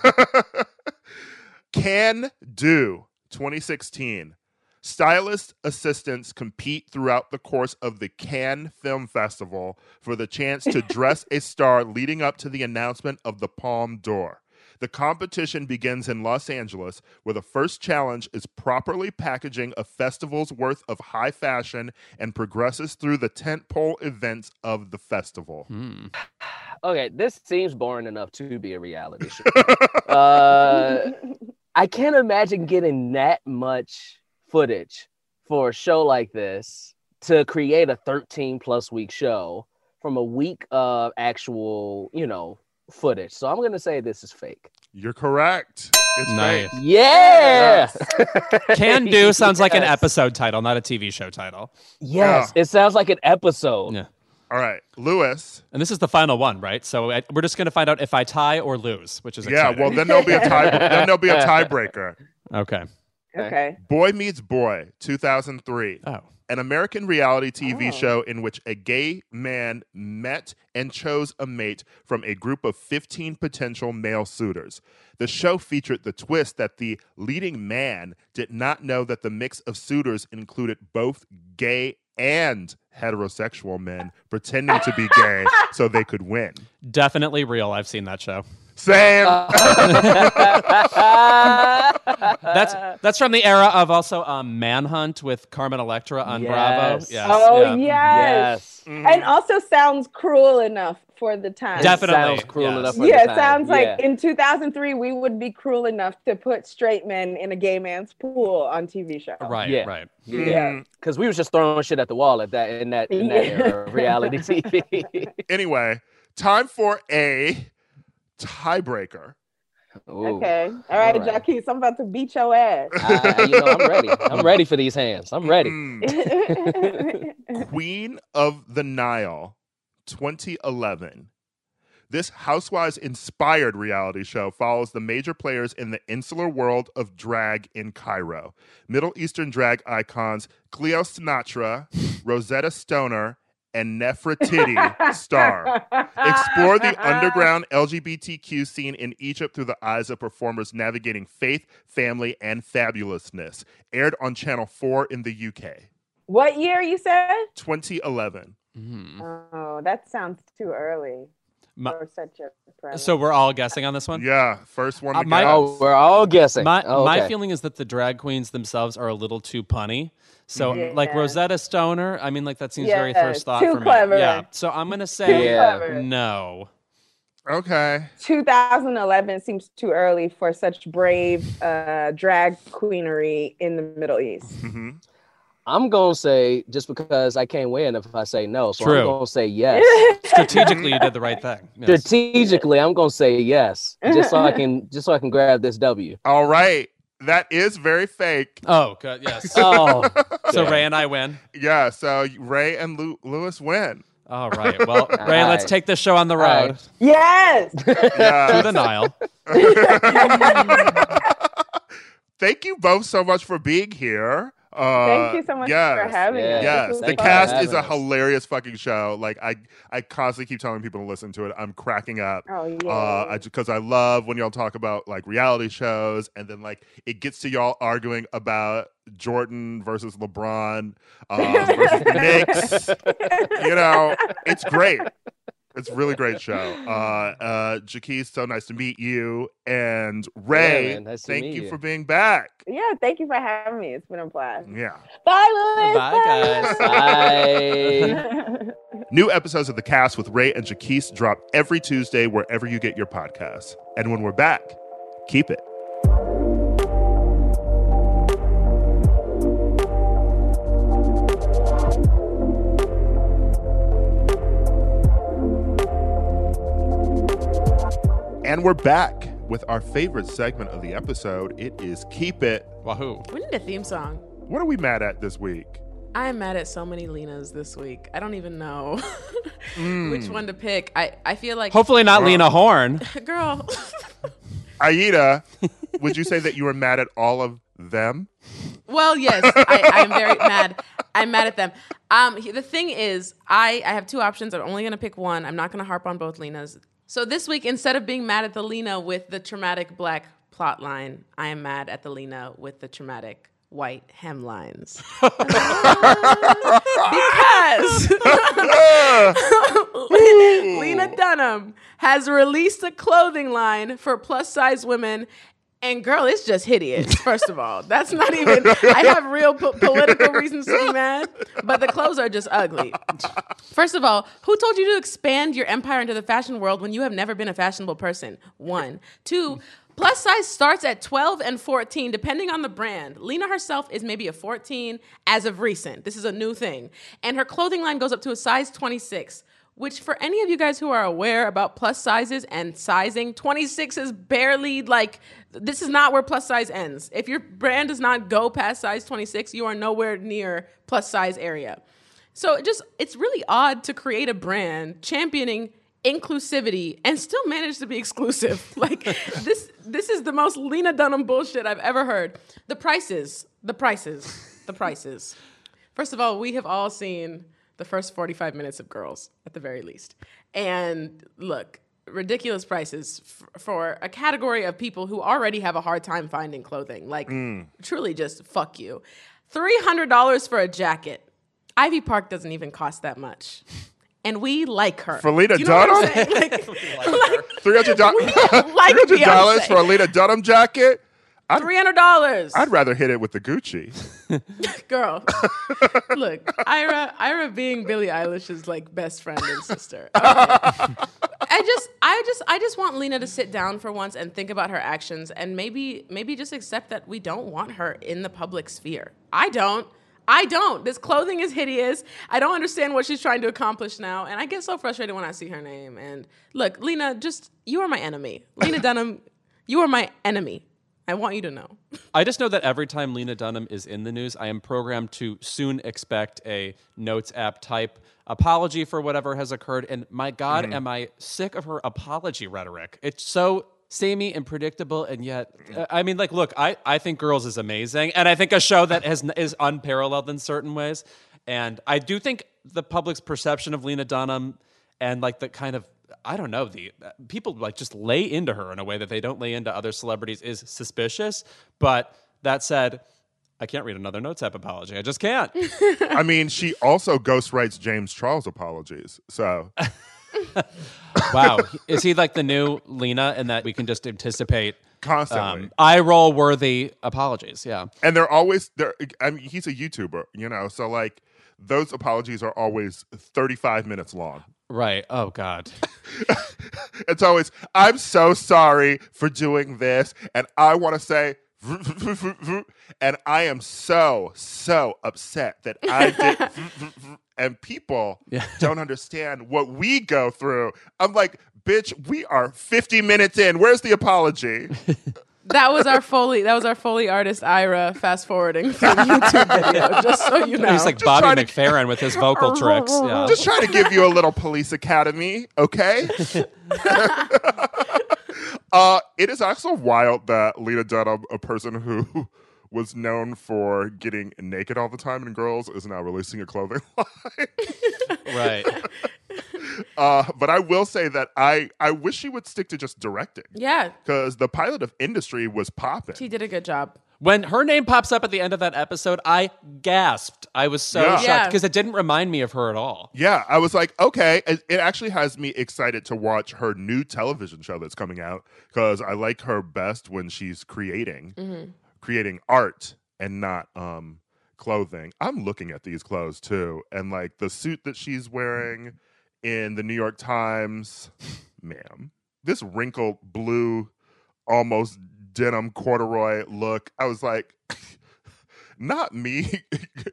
Can Do twenty sixteen. Stylist assistants compete throughout the course of the Cannes Film Festival for the chance to dress a star leading up to the announcement of the Palme d'Or. The competition begins in Los Angeles, where the first challenge is properly packaging a festival's worth of high fashion and progresses through the tentpole events of the festival. Hmm. Okay, this seems boring enough to be a reality show. uh, I can't imagine getting that much footage for a show like this to create a thirteen plus week show from a week of actual, you know, footage. So I'm going to say this is fake. You're correct. It's Nice. fake. Yeah. Can Do sounds like an Yes. episode title, not a T V show title. Yes, it sounds like an episode. Yeah. All right, Lewis. And this is the final one, right? So I, we're just going to find out if I tie or lose, which is Yeah, exciting. well then there'll be a tie. Then there'll be a tiebreaker. Okay. Okay. Boy Meets Boy, two thousand three. Oh. an American reality T V Oh. show in which a gay man met and chose a mate from a group of fifteen potential male suitors. The show featured the twist that the leading man did not know that the mix of suitors included both gay and heterosexual men pretending to be gay so they could win. Definitely real. I've seen that show. Same. That's that's from the era of also um, Manhunt with Carmen Electra on Bravo. Yes. Yes. Oh yeah. yes, Yes. and also sounds cruel enough for the time. Definitely. Sounds cruel yes. enough for Yeah, the it time. sounds like Yeah. in two thousand three we would be cruel enough to put straight men in a gay man's pool on T V show. Right, Yeah. right. Yeah. Because we was just throwing shit at the wall at that in that in that Yeah. era of reality T V. Anyway, time for a tiebreaker. Ooh. Okay. All right, All right. Jaquise, I'm about to beat your ass. I, you know, I'm ready. I'm ready for these hands. I'm ready. Mm. Queen of the Nile, twenty eleven. This Housewives-inspired reality show follows the major players in the insular world of drag in Cairo. Middle Eastern drag icons Cleo Sinatra, Rosetta Stoner, and Nefertiti star. Explore the underground L G B T Q scene in Egypt through the eyes of performers navigating faith, family, and fabulousness. Aired on Channel four in the U K. What year you said? twenty eleven. Oh, that sounds too early My- for such a premise. so we're all guessing on this one? Yeah, first one to Uh, my- guess. Oh, we're all guessing. My Oh, my okay. feeling is that the drag queens themselves are a little too punny. So Yeah. like Rosetta Stoner, I mean like that seems Yeah, very first thought too for me. clever. Yeah. So I'm gonna say Yeah. clever. no. Okay. two thousand eleven seems too early for such brave uh, drag queenery in the Middle East. hmm I'm gonna say just because I can't win if I say no, so True. I'm gonna say yes. Strategically you did the right thing. Yes. Strategically, I'm gonna say yes, just so I can just so I can grab this W. All right. That is very fake. Oh, good. Yes. Oh, So damn. Ray and I win. Yeah, so Ray and Lu- Lewis win. All right. Well, Ray, let's right. take this show on the All road right. Yes. to Yeah. the Nile. Thank you both so much for being here. Uh, Thank you so much yes. for having Yeah. us. Yes, This was the Thank you fun. for cast having is a us. hilarious fucking show. Like I, I constantly keep telling people to listen to it. I'm cracking up. Oh yeah. Uh, I because I love when y'all talk about like reality shows, and then like it gets to y'all arguing about Jordan versus LeBron um, versus the Knicks. You know, it's great. It's a really great show. Uh, uh, Jaquise, so nice to meet you, and Ray, man, nice to thank meet you you. for being back. yeah. Thank you for having me. It's been a blast. Yeah. Bye, Louis. Bye, guys. Bye. New episodes of The Cast with Ray and Jaquise drop every Tuesday wherever you get your podcasts. And when we're back, keep it. And we're back with our favorite segment of the episode. It is Keep It. Wahoo. We need a theme song. What are we mad at this week? I am mad at so many Lenas this week. I don't even know Mm. which one to pick. I, I feel like Hopefully not Lena Horne. girl. Aida, would you say that you were mad at all of them? Well, yes, I, I'm very mad. I'm mad at them. Um, he- the thing is, I, I have two options. I'm only going to pick one. I'm not going to harp on both Lenas. So this week, instead of being mad at the Lena with the traumatic black plot line, I am mad at the Lena with the traumatic white hemlines. Because Lena Dunham has released a clothing line for plus size women. And girl, it's just hideous, first of all. That's not even, I have real po- political reasons to be mad, but the clothes are just ugly. First of all, who told you to expand your empire into the fashion world when you have never been a fashionable person? One. Two, plus size starts at twelve and fourteen, depending on the brand. Lena herself is maybe a fourteen as of recent. This is a new thing. And her clothing line goes up to a size twenty-six. Which, for any of you guys who are aware about plus sizes and sizing, twenty-six is barely like, this is not where plus size ends. If your brand does not go past size twenty-six, you are nowhere near plus size area. So it just, it's really odd to create a brand championing inclusivity and still manage to be exclusive. Like this, this is the most Lena Dunham bullshit I've ever heard. The prices, the prices, the prices. First of all, we have all seen the first forty-five minutes of Girls, at the very least. And look, ridiculous prices f- for a category of people who already have a hard time finding clothing. Like, Mm. truly just fuck you. three hundred dollars for a jacket. Ivy Park doesn't even cost that much. And we like her. For Lena Do you know what I'm Dunham? saying? Like, three hundred dollars like Beyonce. for a Lena Dunham jacket? I'd, three hundred dollars. I'd rather hit it with the Gucci. Girl, look, Ira, Ira being Billie Eilish's like best friend and sister. Okay. I just, I just, I just want Lena to sit down for once and think about her actions, and maybe, maybe just accept that we don't want her in the public sphere. I don't. I don't. This clothing is hideous. I don't understand what she's trying to accomplish now, and I get so frustrated when I see her name. And look, Lena, just you are my enemy. Lena Dunham, you are my enemy. I want you to know. I just know that every time Lena Dunham is in the news, I am programmed to soon expect a Notes app type apology for whatever has occurred. And my God, Mhm. am I sick of her apology rhetoric. It's so samey and predictable, and yet, uh, I mean, like, look, I, I think Girls is amazing, and I think a show that has is unparalleled in certain ways. And I do think the public's perception of Lena Dunham and, like, the kind of, I don't know, the uh, people like just lay into her in a way that they don't lay into other celebrities is suspicious. But that said, I can't read another Notes app apology. I just can't. I mean, she also ghostwrites James Charles apologies. So, wow, is he like the new Lena in that we can just anticipate constantly um, eye roll worthy apologies? Yeah, and they're always there. I mean, he's a YouTuber, you know, so like those apologies are always thirty-five minutes long. Right. Oh, God. It's always, I'm so sorry for doing this. And I want to say, and I am so, so upset that I did. And people Yeah. don't understand what we go through. I'm like, bitch, we are fifty minutes in. Where's the apology? That was our Foley. That was our Foley artist Ira fast forwarding through the YouTube video. Just so you know, He's like Just Bobby trying to- McFerrin with his vocal tricks. Yeah. Just trying to give you a little Police Academy, okay? uh, it is also wild that Lena Dunham, a person who was known for getting naked all the time in Girls, is now releasing a clothing line. Right. Uh, but I will say that I, I wish she would stick to just directing. Yeah, Because the pilot of Industry was popping. she did a good job. When her name pops up at the end of that episode, I gasped. I was so Yeah. shocked Yeah. because it didn't remind me of her at all. Yeah, I was like, okay. It, it actually has me excited to watch her new television show that's coming out because I like her best when she's creating, Mm-hmm. creating art and not um, clothing. I'm looking at these clothes too, and like the suit that she's wearing in the New York Times, ma'am, this wrinkled blue, almost denim corduroy look. I was like, not me.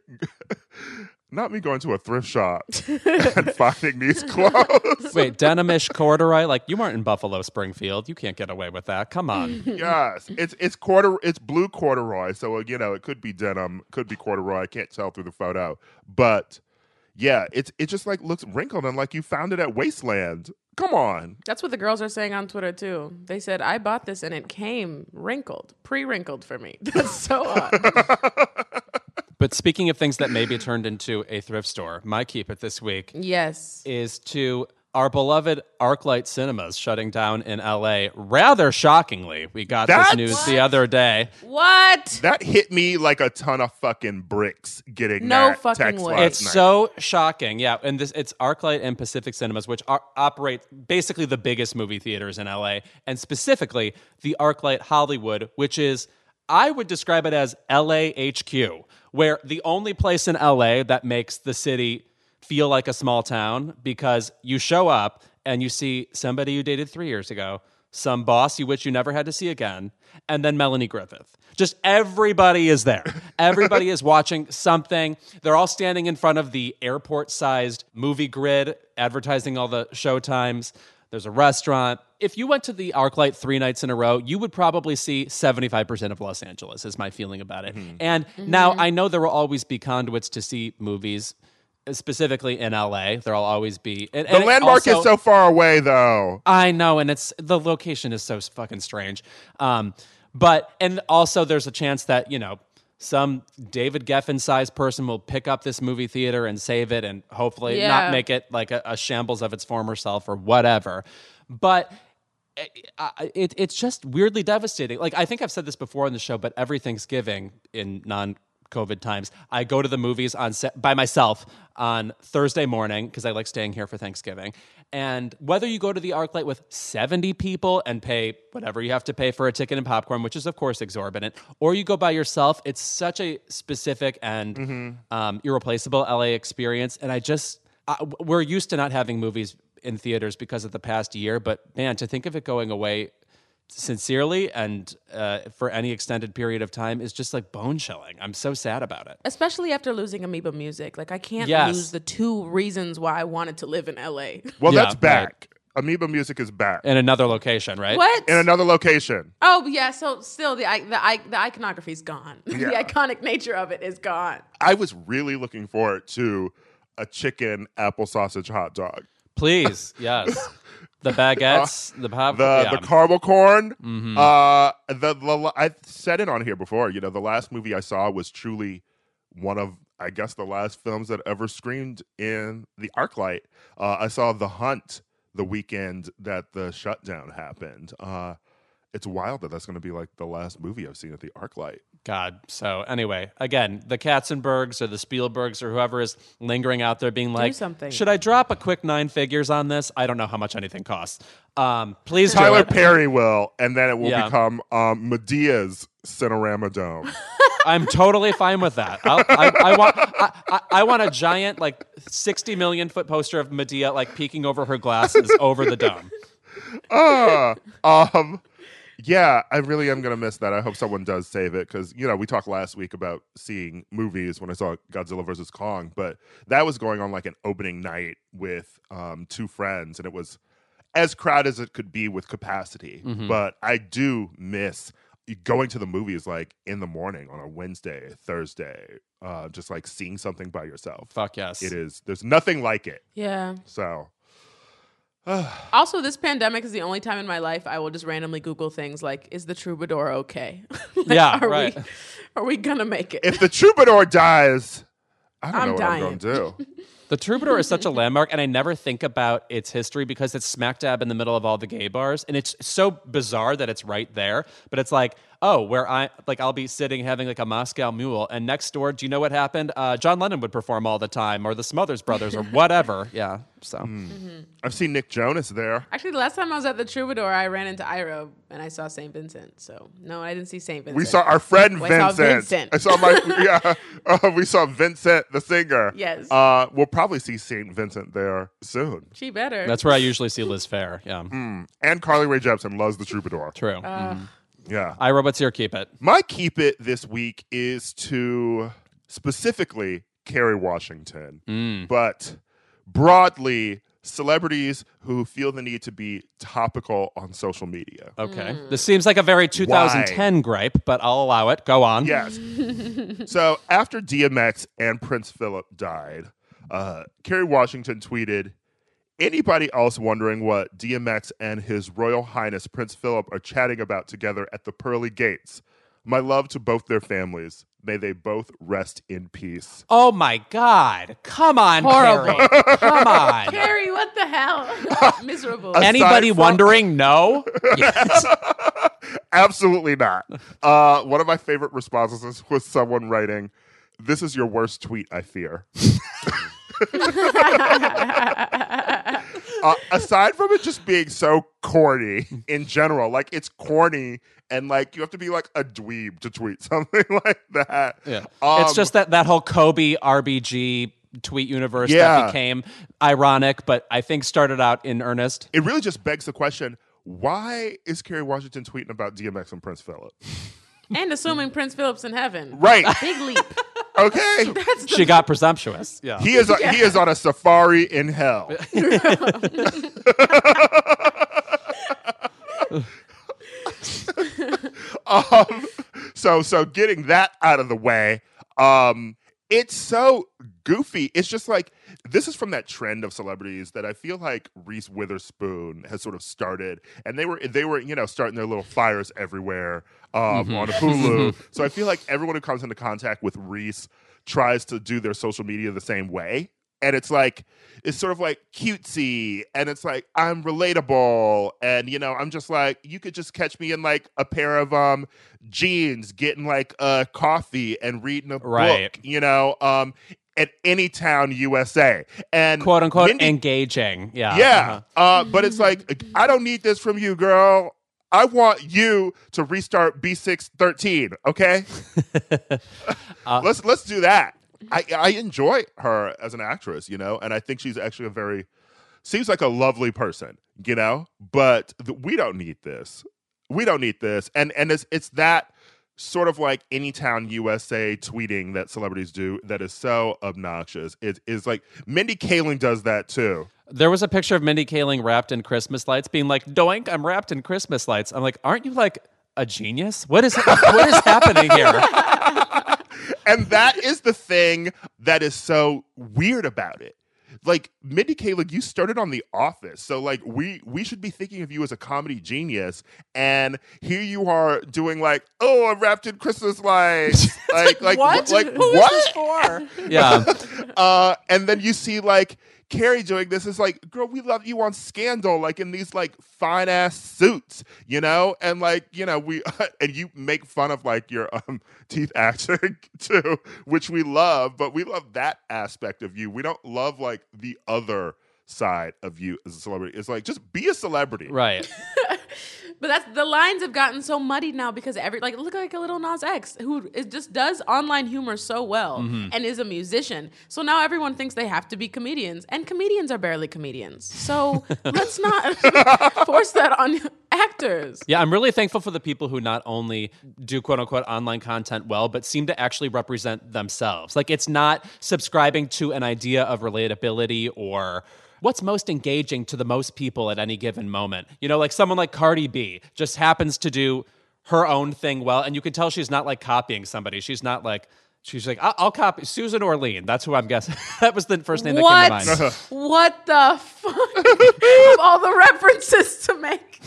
Not me going to a thrift shop and finding these clothes. Wait, denimish corduroy? Like, you weren't in Buffalo Springfield. You can't get away with that. Come on. Yes, it's it's quarter it's blue corduroy, so uh, you know it could be denim, could be corduroy. I can't tell through the photo, but yeah, it's it just like looks wrinkled and like you found it at Wasteland. Come on, That's what the girls are saying on Twitter too. They said I bought this and it came wrinkled, pre-wrinkled for me. That's so odd. But speaking of things that maybe turned into a thrift store, my keep it this week Yes. is to our beloved ArcLight Cinemas shutting down in L A. Rather shockingly, we got That's- this news the other day. What? that hit me like a ton of fucking bricks. Getting No that fucking text way. last It's night. so shocking. Yeah, and this it's ArcLight and Pacific Cinemas, which are, operate basically the biggest movie theaters in L A, and specifically the ArcLight Hollywood, which is, I would describe it as L A H Q, where the only place in L A that makes the city feel like a small town, because you show up and you see somebody you dated three years ago, some boss you wish you never had to see again, and then Melanie Griffith. Just everybody is there. Everybody is watching something. They're all standing in front of the airport-sized movie grid advertising all the showtimes. There's a restaurant. If you went to the ArcLight three nights in a row, you would probably see seventy-five percent of Los Angeles, is my feeling about it. And now I know there will always be conduits to see movies, specifically in L A. There'll always be. And, The and landmark also- is so far away, though. I know, and it's the location is so fucking strange. Um, but and also there's a chance that, you know, some David Geffen-sized person will pick up this movie theater and save it and hopefully Yeah. not make it like a, a shambles of its former self or whatever. But it, it, it's just weirdly devastating. Like, I think I've said this before on the show, but every Thanksgiving in non-COVID times, I go to the movies on set by myself on Thursday morning because I like staying here for Thanksgiving. And whether you go to the ArcLight with seventy people and pay whatever you have to pay for a ticket and popcorn, which is of course exorbitant, or you go by yourself, it's such a specific and Mm-hmm. um, irreplaceable L A experience. And I just, uh, we're used to not having movies in theaters because of the past year, but man, to think of it going away sincerely and uh, for any extended period of time is just like bone chilling. I'm so sad about it. Especially after losing Amoeba Music. Like, I can't Yes. lose the two reasons why I wanted to live in L A. Well, Yeah, that's back. Amoeba Music is back In another location, right? What? in another location. Oh, yeah. So still, the i- the, i- the iconography is gone. the Yeah. iconic nature of it is gone. I was really looking forward to a chicken apple sausage hot dog. Please, yes. The baguettes, the pop, The yeah. the caramel corn. Mhm. Uh, the, the I said it on here before. You know, the last movie I saw was truly one of, I guess, the last films that ever screened in the ArcLight. Uh, I saw The Hunt the weekend that the shutdown happened. Uh, it's wild that that's going to be like the last movie I've seen at the ArcLight. God. So anyway, again, the Katzenbergs or the Spielbergs or whoever is lingering out there being like, something. should I drop a quick nine figures on this? I don't know how much anything costs. Um, please do Tyler it. Perry will, and then it will Yeah. become um, Medea's Cinerama Dome. I'm totally fine with that. I'll, I, I want I, I, I want a giant like sixty million foot poster of Medea like peeking over her glasses over the dome. uh, um, yeah, I really am going to miss that. I hope someone does save it because, you know, we talked last week about seeing movies when I saw Godzilla versus Kong, but that was going on like an opening night with um, two friends, and it was as crowded as it could be with capacity. Mhm. But I do miss going to the movies like in the morning on a Wednesday, Thursday, uh, just like seeing something by yourself. Fuck yes. It is. There's nothing like it. Yeah. So. Also, this pandemic is the only time in my life I will just randomly Google things like, is the Troubadour okay? Like, Yeah, are right. We, are we going to make it? If the Troubadour dies, I don't I'm know what dying. I'm going to do. The Troubadour is such a landmark, and I never think about its history because it's smack dab in the middle of all the gay bars, and it's so bizarre that it's right there. But it's like, oh, where I like I'll be sitting having like a Moscow Mule, and next door, do you know what happened? Uh, John Lennon would perform all the time, or the Smothers Brothers, or whatever. Yeah, so Mm-hmm. I've seen Nick Jonas there. Actually, the last time I was at the Troubadour, I ran into Ira and I saw Saint Vincent. So, no, I didn't see Saint Vincent. We saw our friend Well, I saw Vincent. Vincent. I saw my yeah. Uh, we saw Vincent the singer. Yes. Uh, we'll probably see Saint Vincent there soon. She better. that's where I usually see Liz Phair. Yeah, Mm. And Carly Rae Jepsen loves the Troubadour. true. Uh, Mhm. Yeah. Ira, what's your keep it? My keep it this week is to specifically Kerry Washington, Mm. but broadly celebrities who feel the need to be topical on social media. Okay, this seems like a very two thousand ten gripe, but I'll allow it. Go on. Yes. So after D M X and Prince Philip died, uh, Kerry Washington tweeted, "Anybody else wondering what D M X and His Royal Highness Prince Philip are chatting about together at the pearly gates? My love to both their families. May they both rest in peace." Oh my God! Come on, Horrible. Carrie. Come on. Carrie, what the hell? Miserable. Aside Anybody from- wondering? No. Yes. Absolutely not. Uh, one of my favorite responses was someone writing, "This is your worst tweet, I fear." uh, aside from it just being so corny in general, like it's corny and like you have to be like a dweeb to tweet something like that. Yeah. Um, it's just that that whole Kobe R B G tweet universe Yeah. that became ironic, but I think started out in earnest. It really just begs the question, why is Kerry Washington tweeting about D M X and Prince Philip? And assuming Prince Philip's in heaven. Right. Big leap. Okay. That's the She got presumptuous. Yeah. He is he is on a safari in hell. um, so so getting that out of the way, um, It's so goofy. It's just like, this is from that trend of celebrities that I feel like Reese Witherspoon has sort of started, and they were they were you know starting their little fires everywhere um, Mm-hmm. on Hulu. So I feel like everyone who comes into contact with Reese tries to do their social media the same way. And it's like, it's sort of like cutesy, and it's like, I'm relatable, and, you know, I'm just like, you could just catch me in like a pair of um jeans, getting like a coffee and reading a Right. book, you know, um at any town U S A, and Quote unquote Mindy- engaging. Yeah. yeah, Uh-huh. uh, but it's like, I don't need this from you, girl. I want you to restart B six thirteen, okay? Uh, let's let's do that. I, I enjoy her as an actress, you know, and I think she's actually a very, seems like a lovely person, you know, but th- we don't need this. We don't need this. And and it's it's that sort of like Anytown U S A tweeting that celebrities do that is so obnoxious. It is like Mindy Kaling does that too. There was a picture of Mindy Kaling wrapped in Christmas lights being like, doink, I'm wrapped in Christmas lights. I'm like, aren't you like a genius? What is what is happening here? And that is the thing that is so weird about it. Like, Mindy Kaling, you started on The Office, so like we we should be thinking of you as a comedy genius, and here you are doing like, oh, I'm wrapped in Christmas lights, like like What? wh- like Who is what? this for? Yeah. uh, and then you see like Carrie doing this. Is like, girl, we love you on Scandal, like in these like fine ass suits, you know, and like, you know, we and you make fun of like your um teeth acting too, which we love, but we love that aspect of you. We don't love like the other side of you as a celebrity. It's like, just be a celebrity, Right. But that's the lines have gotten so muddied now because every like look like a little Nas X who is just does online humor so well Mm-hmm. and is a musician. So now everyone thinks they have to be comedians, and comedians are barely comedians. So let's not force that on actors. Yeah, I'm really thankful for the people who not only do quote unquote online content well, but seem to actually represent themselves. Like, it's not subscribing to an idea of relatability or what's most engaging to the most people at any given moment. You know, like someone like Cardi B just happens to do her own thing well, and you can tell she's not like copying somebody. She's not like, she's like, I'll, I'll copy Susan Orlean. That's who I'm guessing. That was the first name that What? came to mind. What the fuck? Of all the references to make.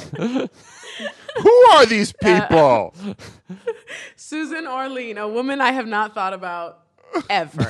Who are these people? Susan Orlean, a woman I have not thought about ever.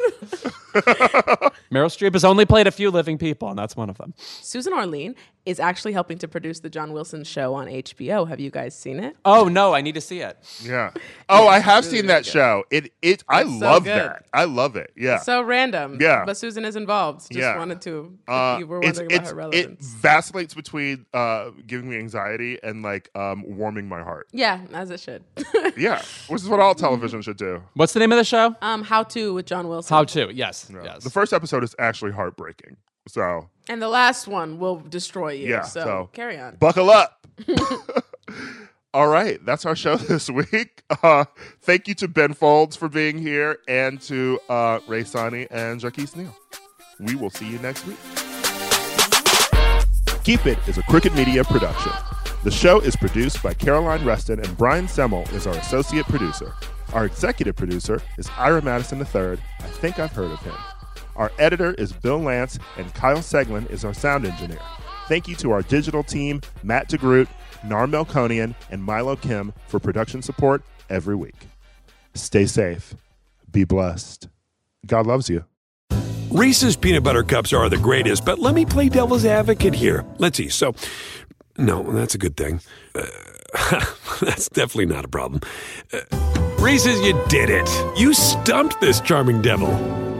Meryl Streep has only played a few living people, and that's one of them. Susan Orlean is actually helping to produce the John Wilson show on H B O. Have you guys seen it? Oh, no, I need to see it. Yeah. Oh, I have really, seen really that good. show. It it I It's so love good. that. I love it. Yeah. So random. Yeah. But Susan is involved. Just Yeah. wanted to, if Uh, you were it's, wondering about it's, her it relevance. vacillates between uh, giving me anxiety and like um, warming my heart. Yeah, as it should. Yeah, which is what all television should do. What's the name of the show? um, How To with John Wilson. How To. Yes. Yeah. Yes. The first episode is actually heartbreaking. So And the last one will destroy you. yeah, So, so carry on. buckle up. All right, that's our show this week. Uh, thank you to Ben Folds for being here, and to uh, Ray Sani and Jaquise Neal. We will see you next week. Keep It is a Crooked Media production. The show is produced by Caroline Reston, and Brian Semmel is our associate producer. Our executive producer is Ira Madison the third. I think I've heard of him. Our editor is Bill Lance, and Kyle Seglin is our sound engineer. Thank you to our digital team, Matt DeGroot, Nar Melkonian, and Milo Kim for production support every week. Stay safe. Be blessed. God loves you. Reese's peanut butter cups are the greatest, but let me play devil's advocate here. Let's see. So, no, that's a good thing. Uh, that's definitely not a problem. Uh, Reese's, you did it. You stumped this charming devil.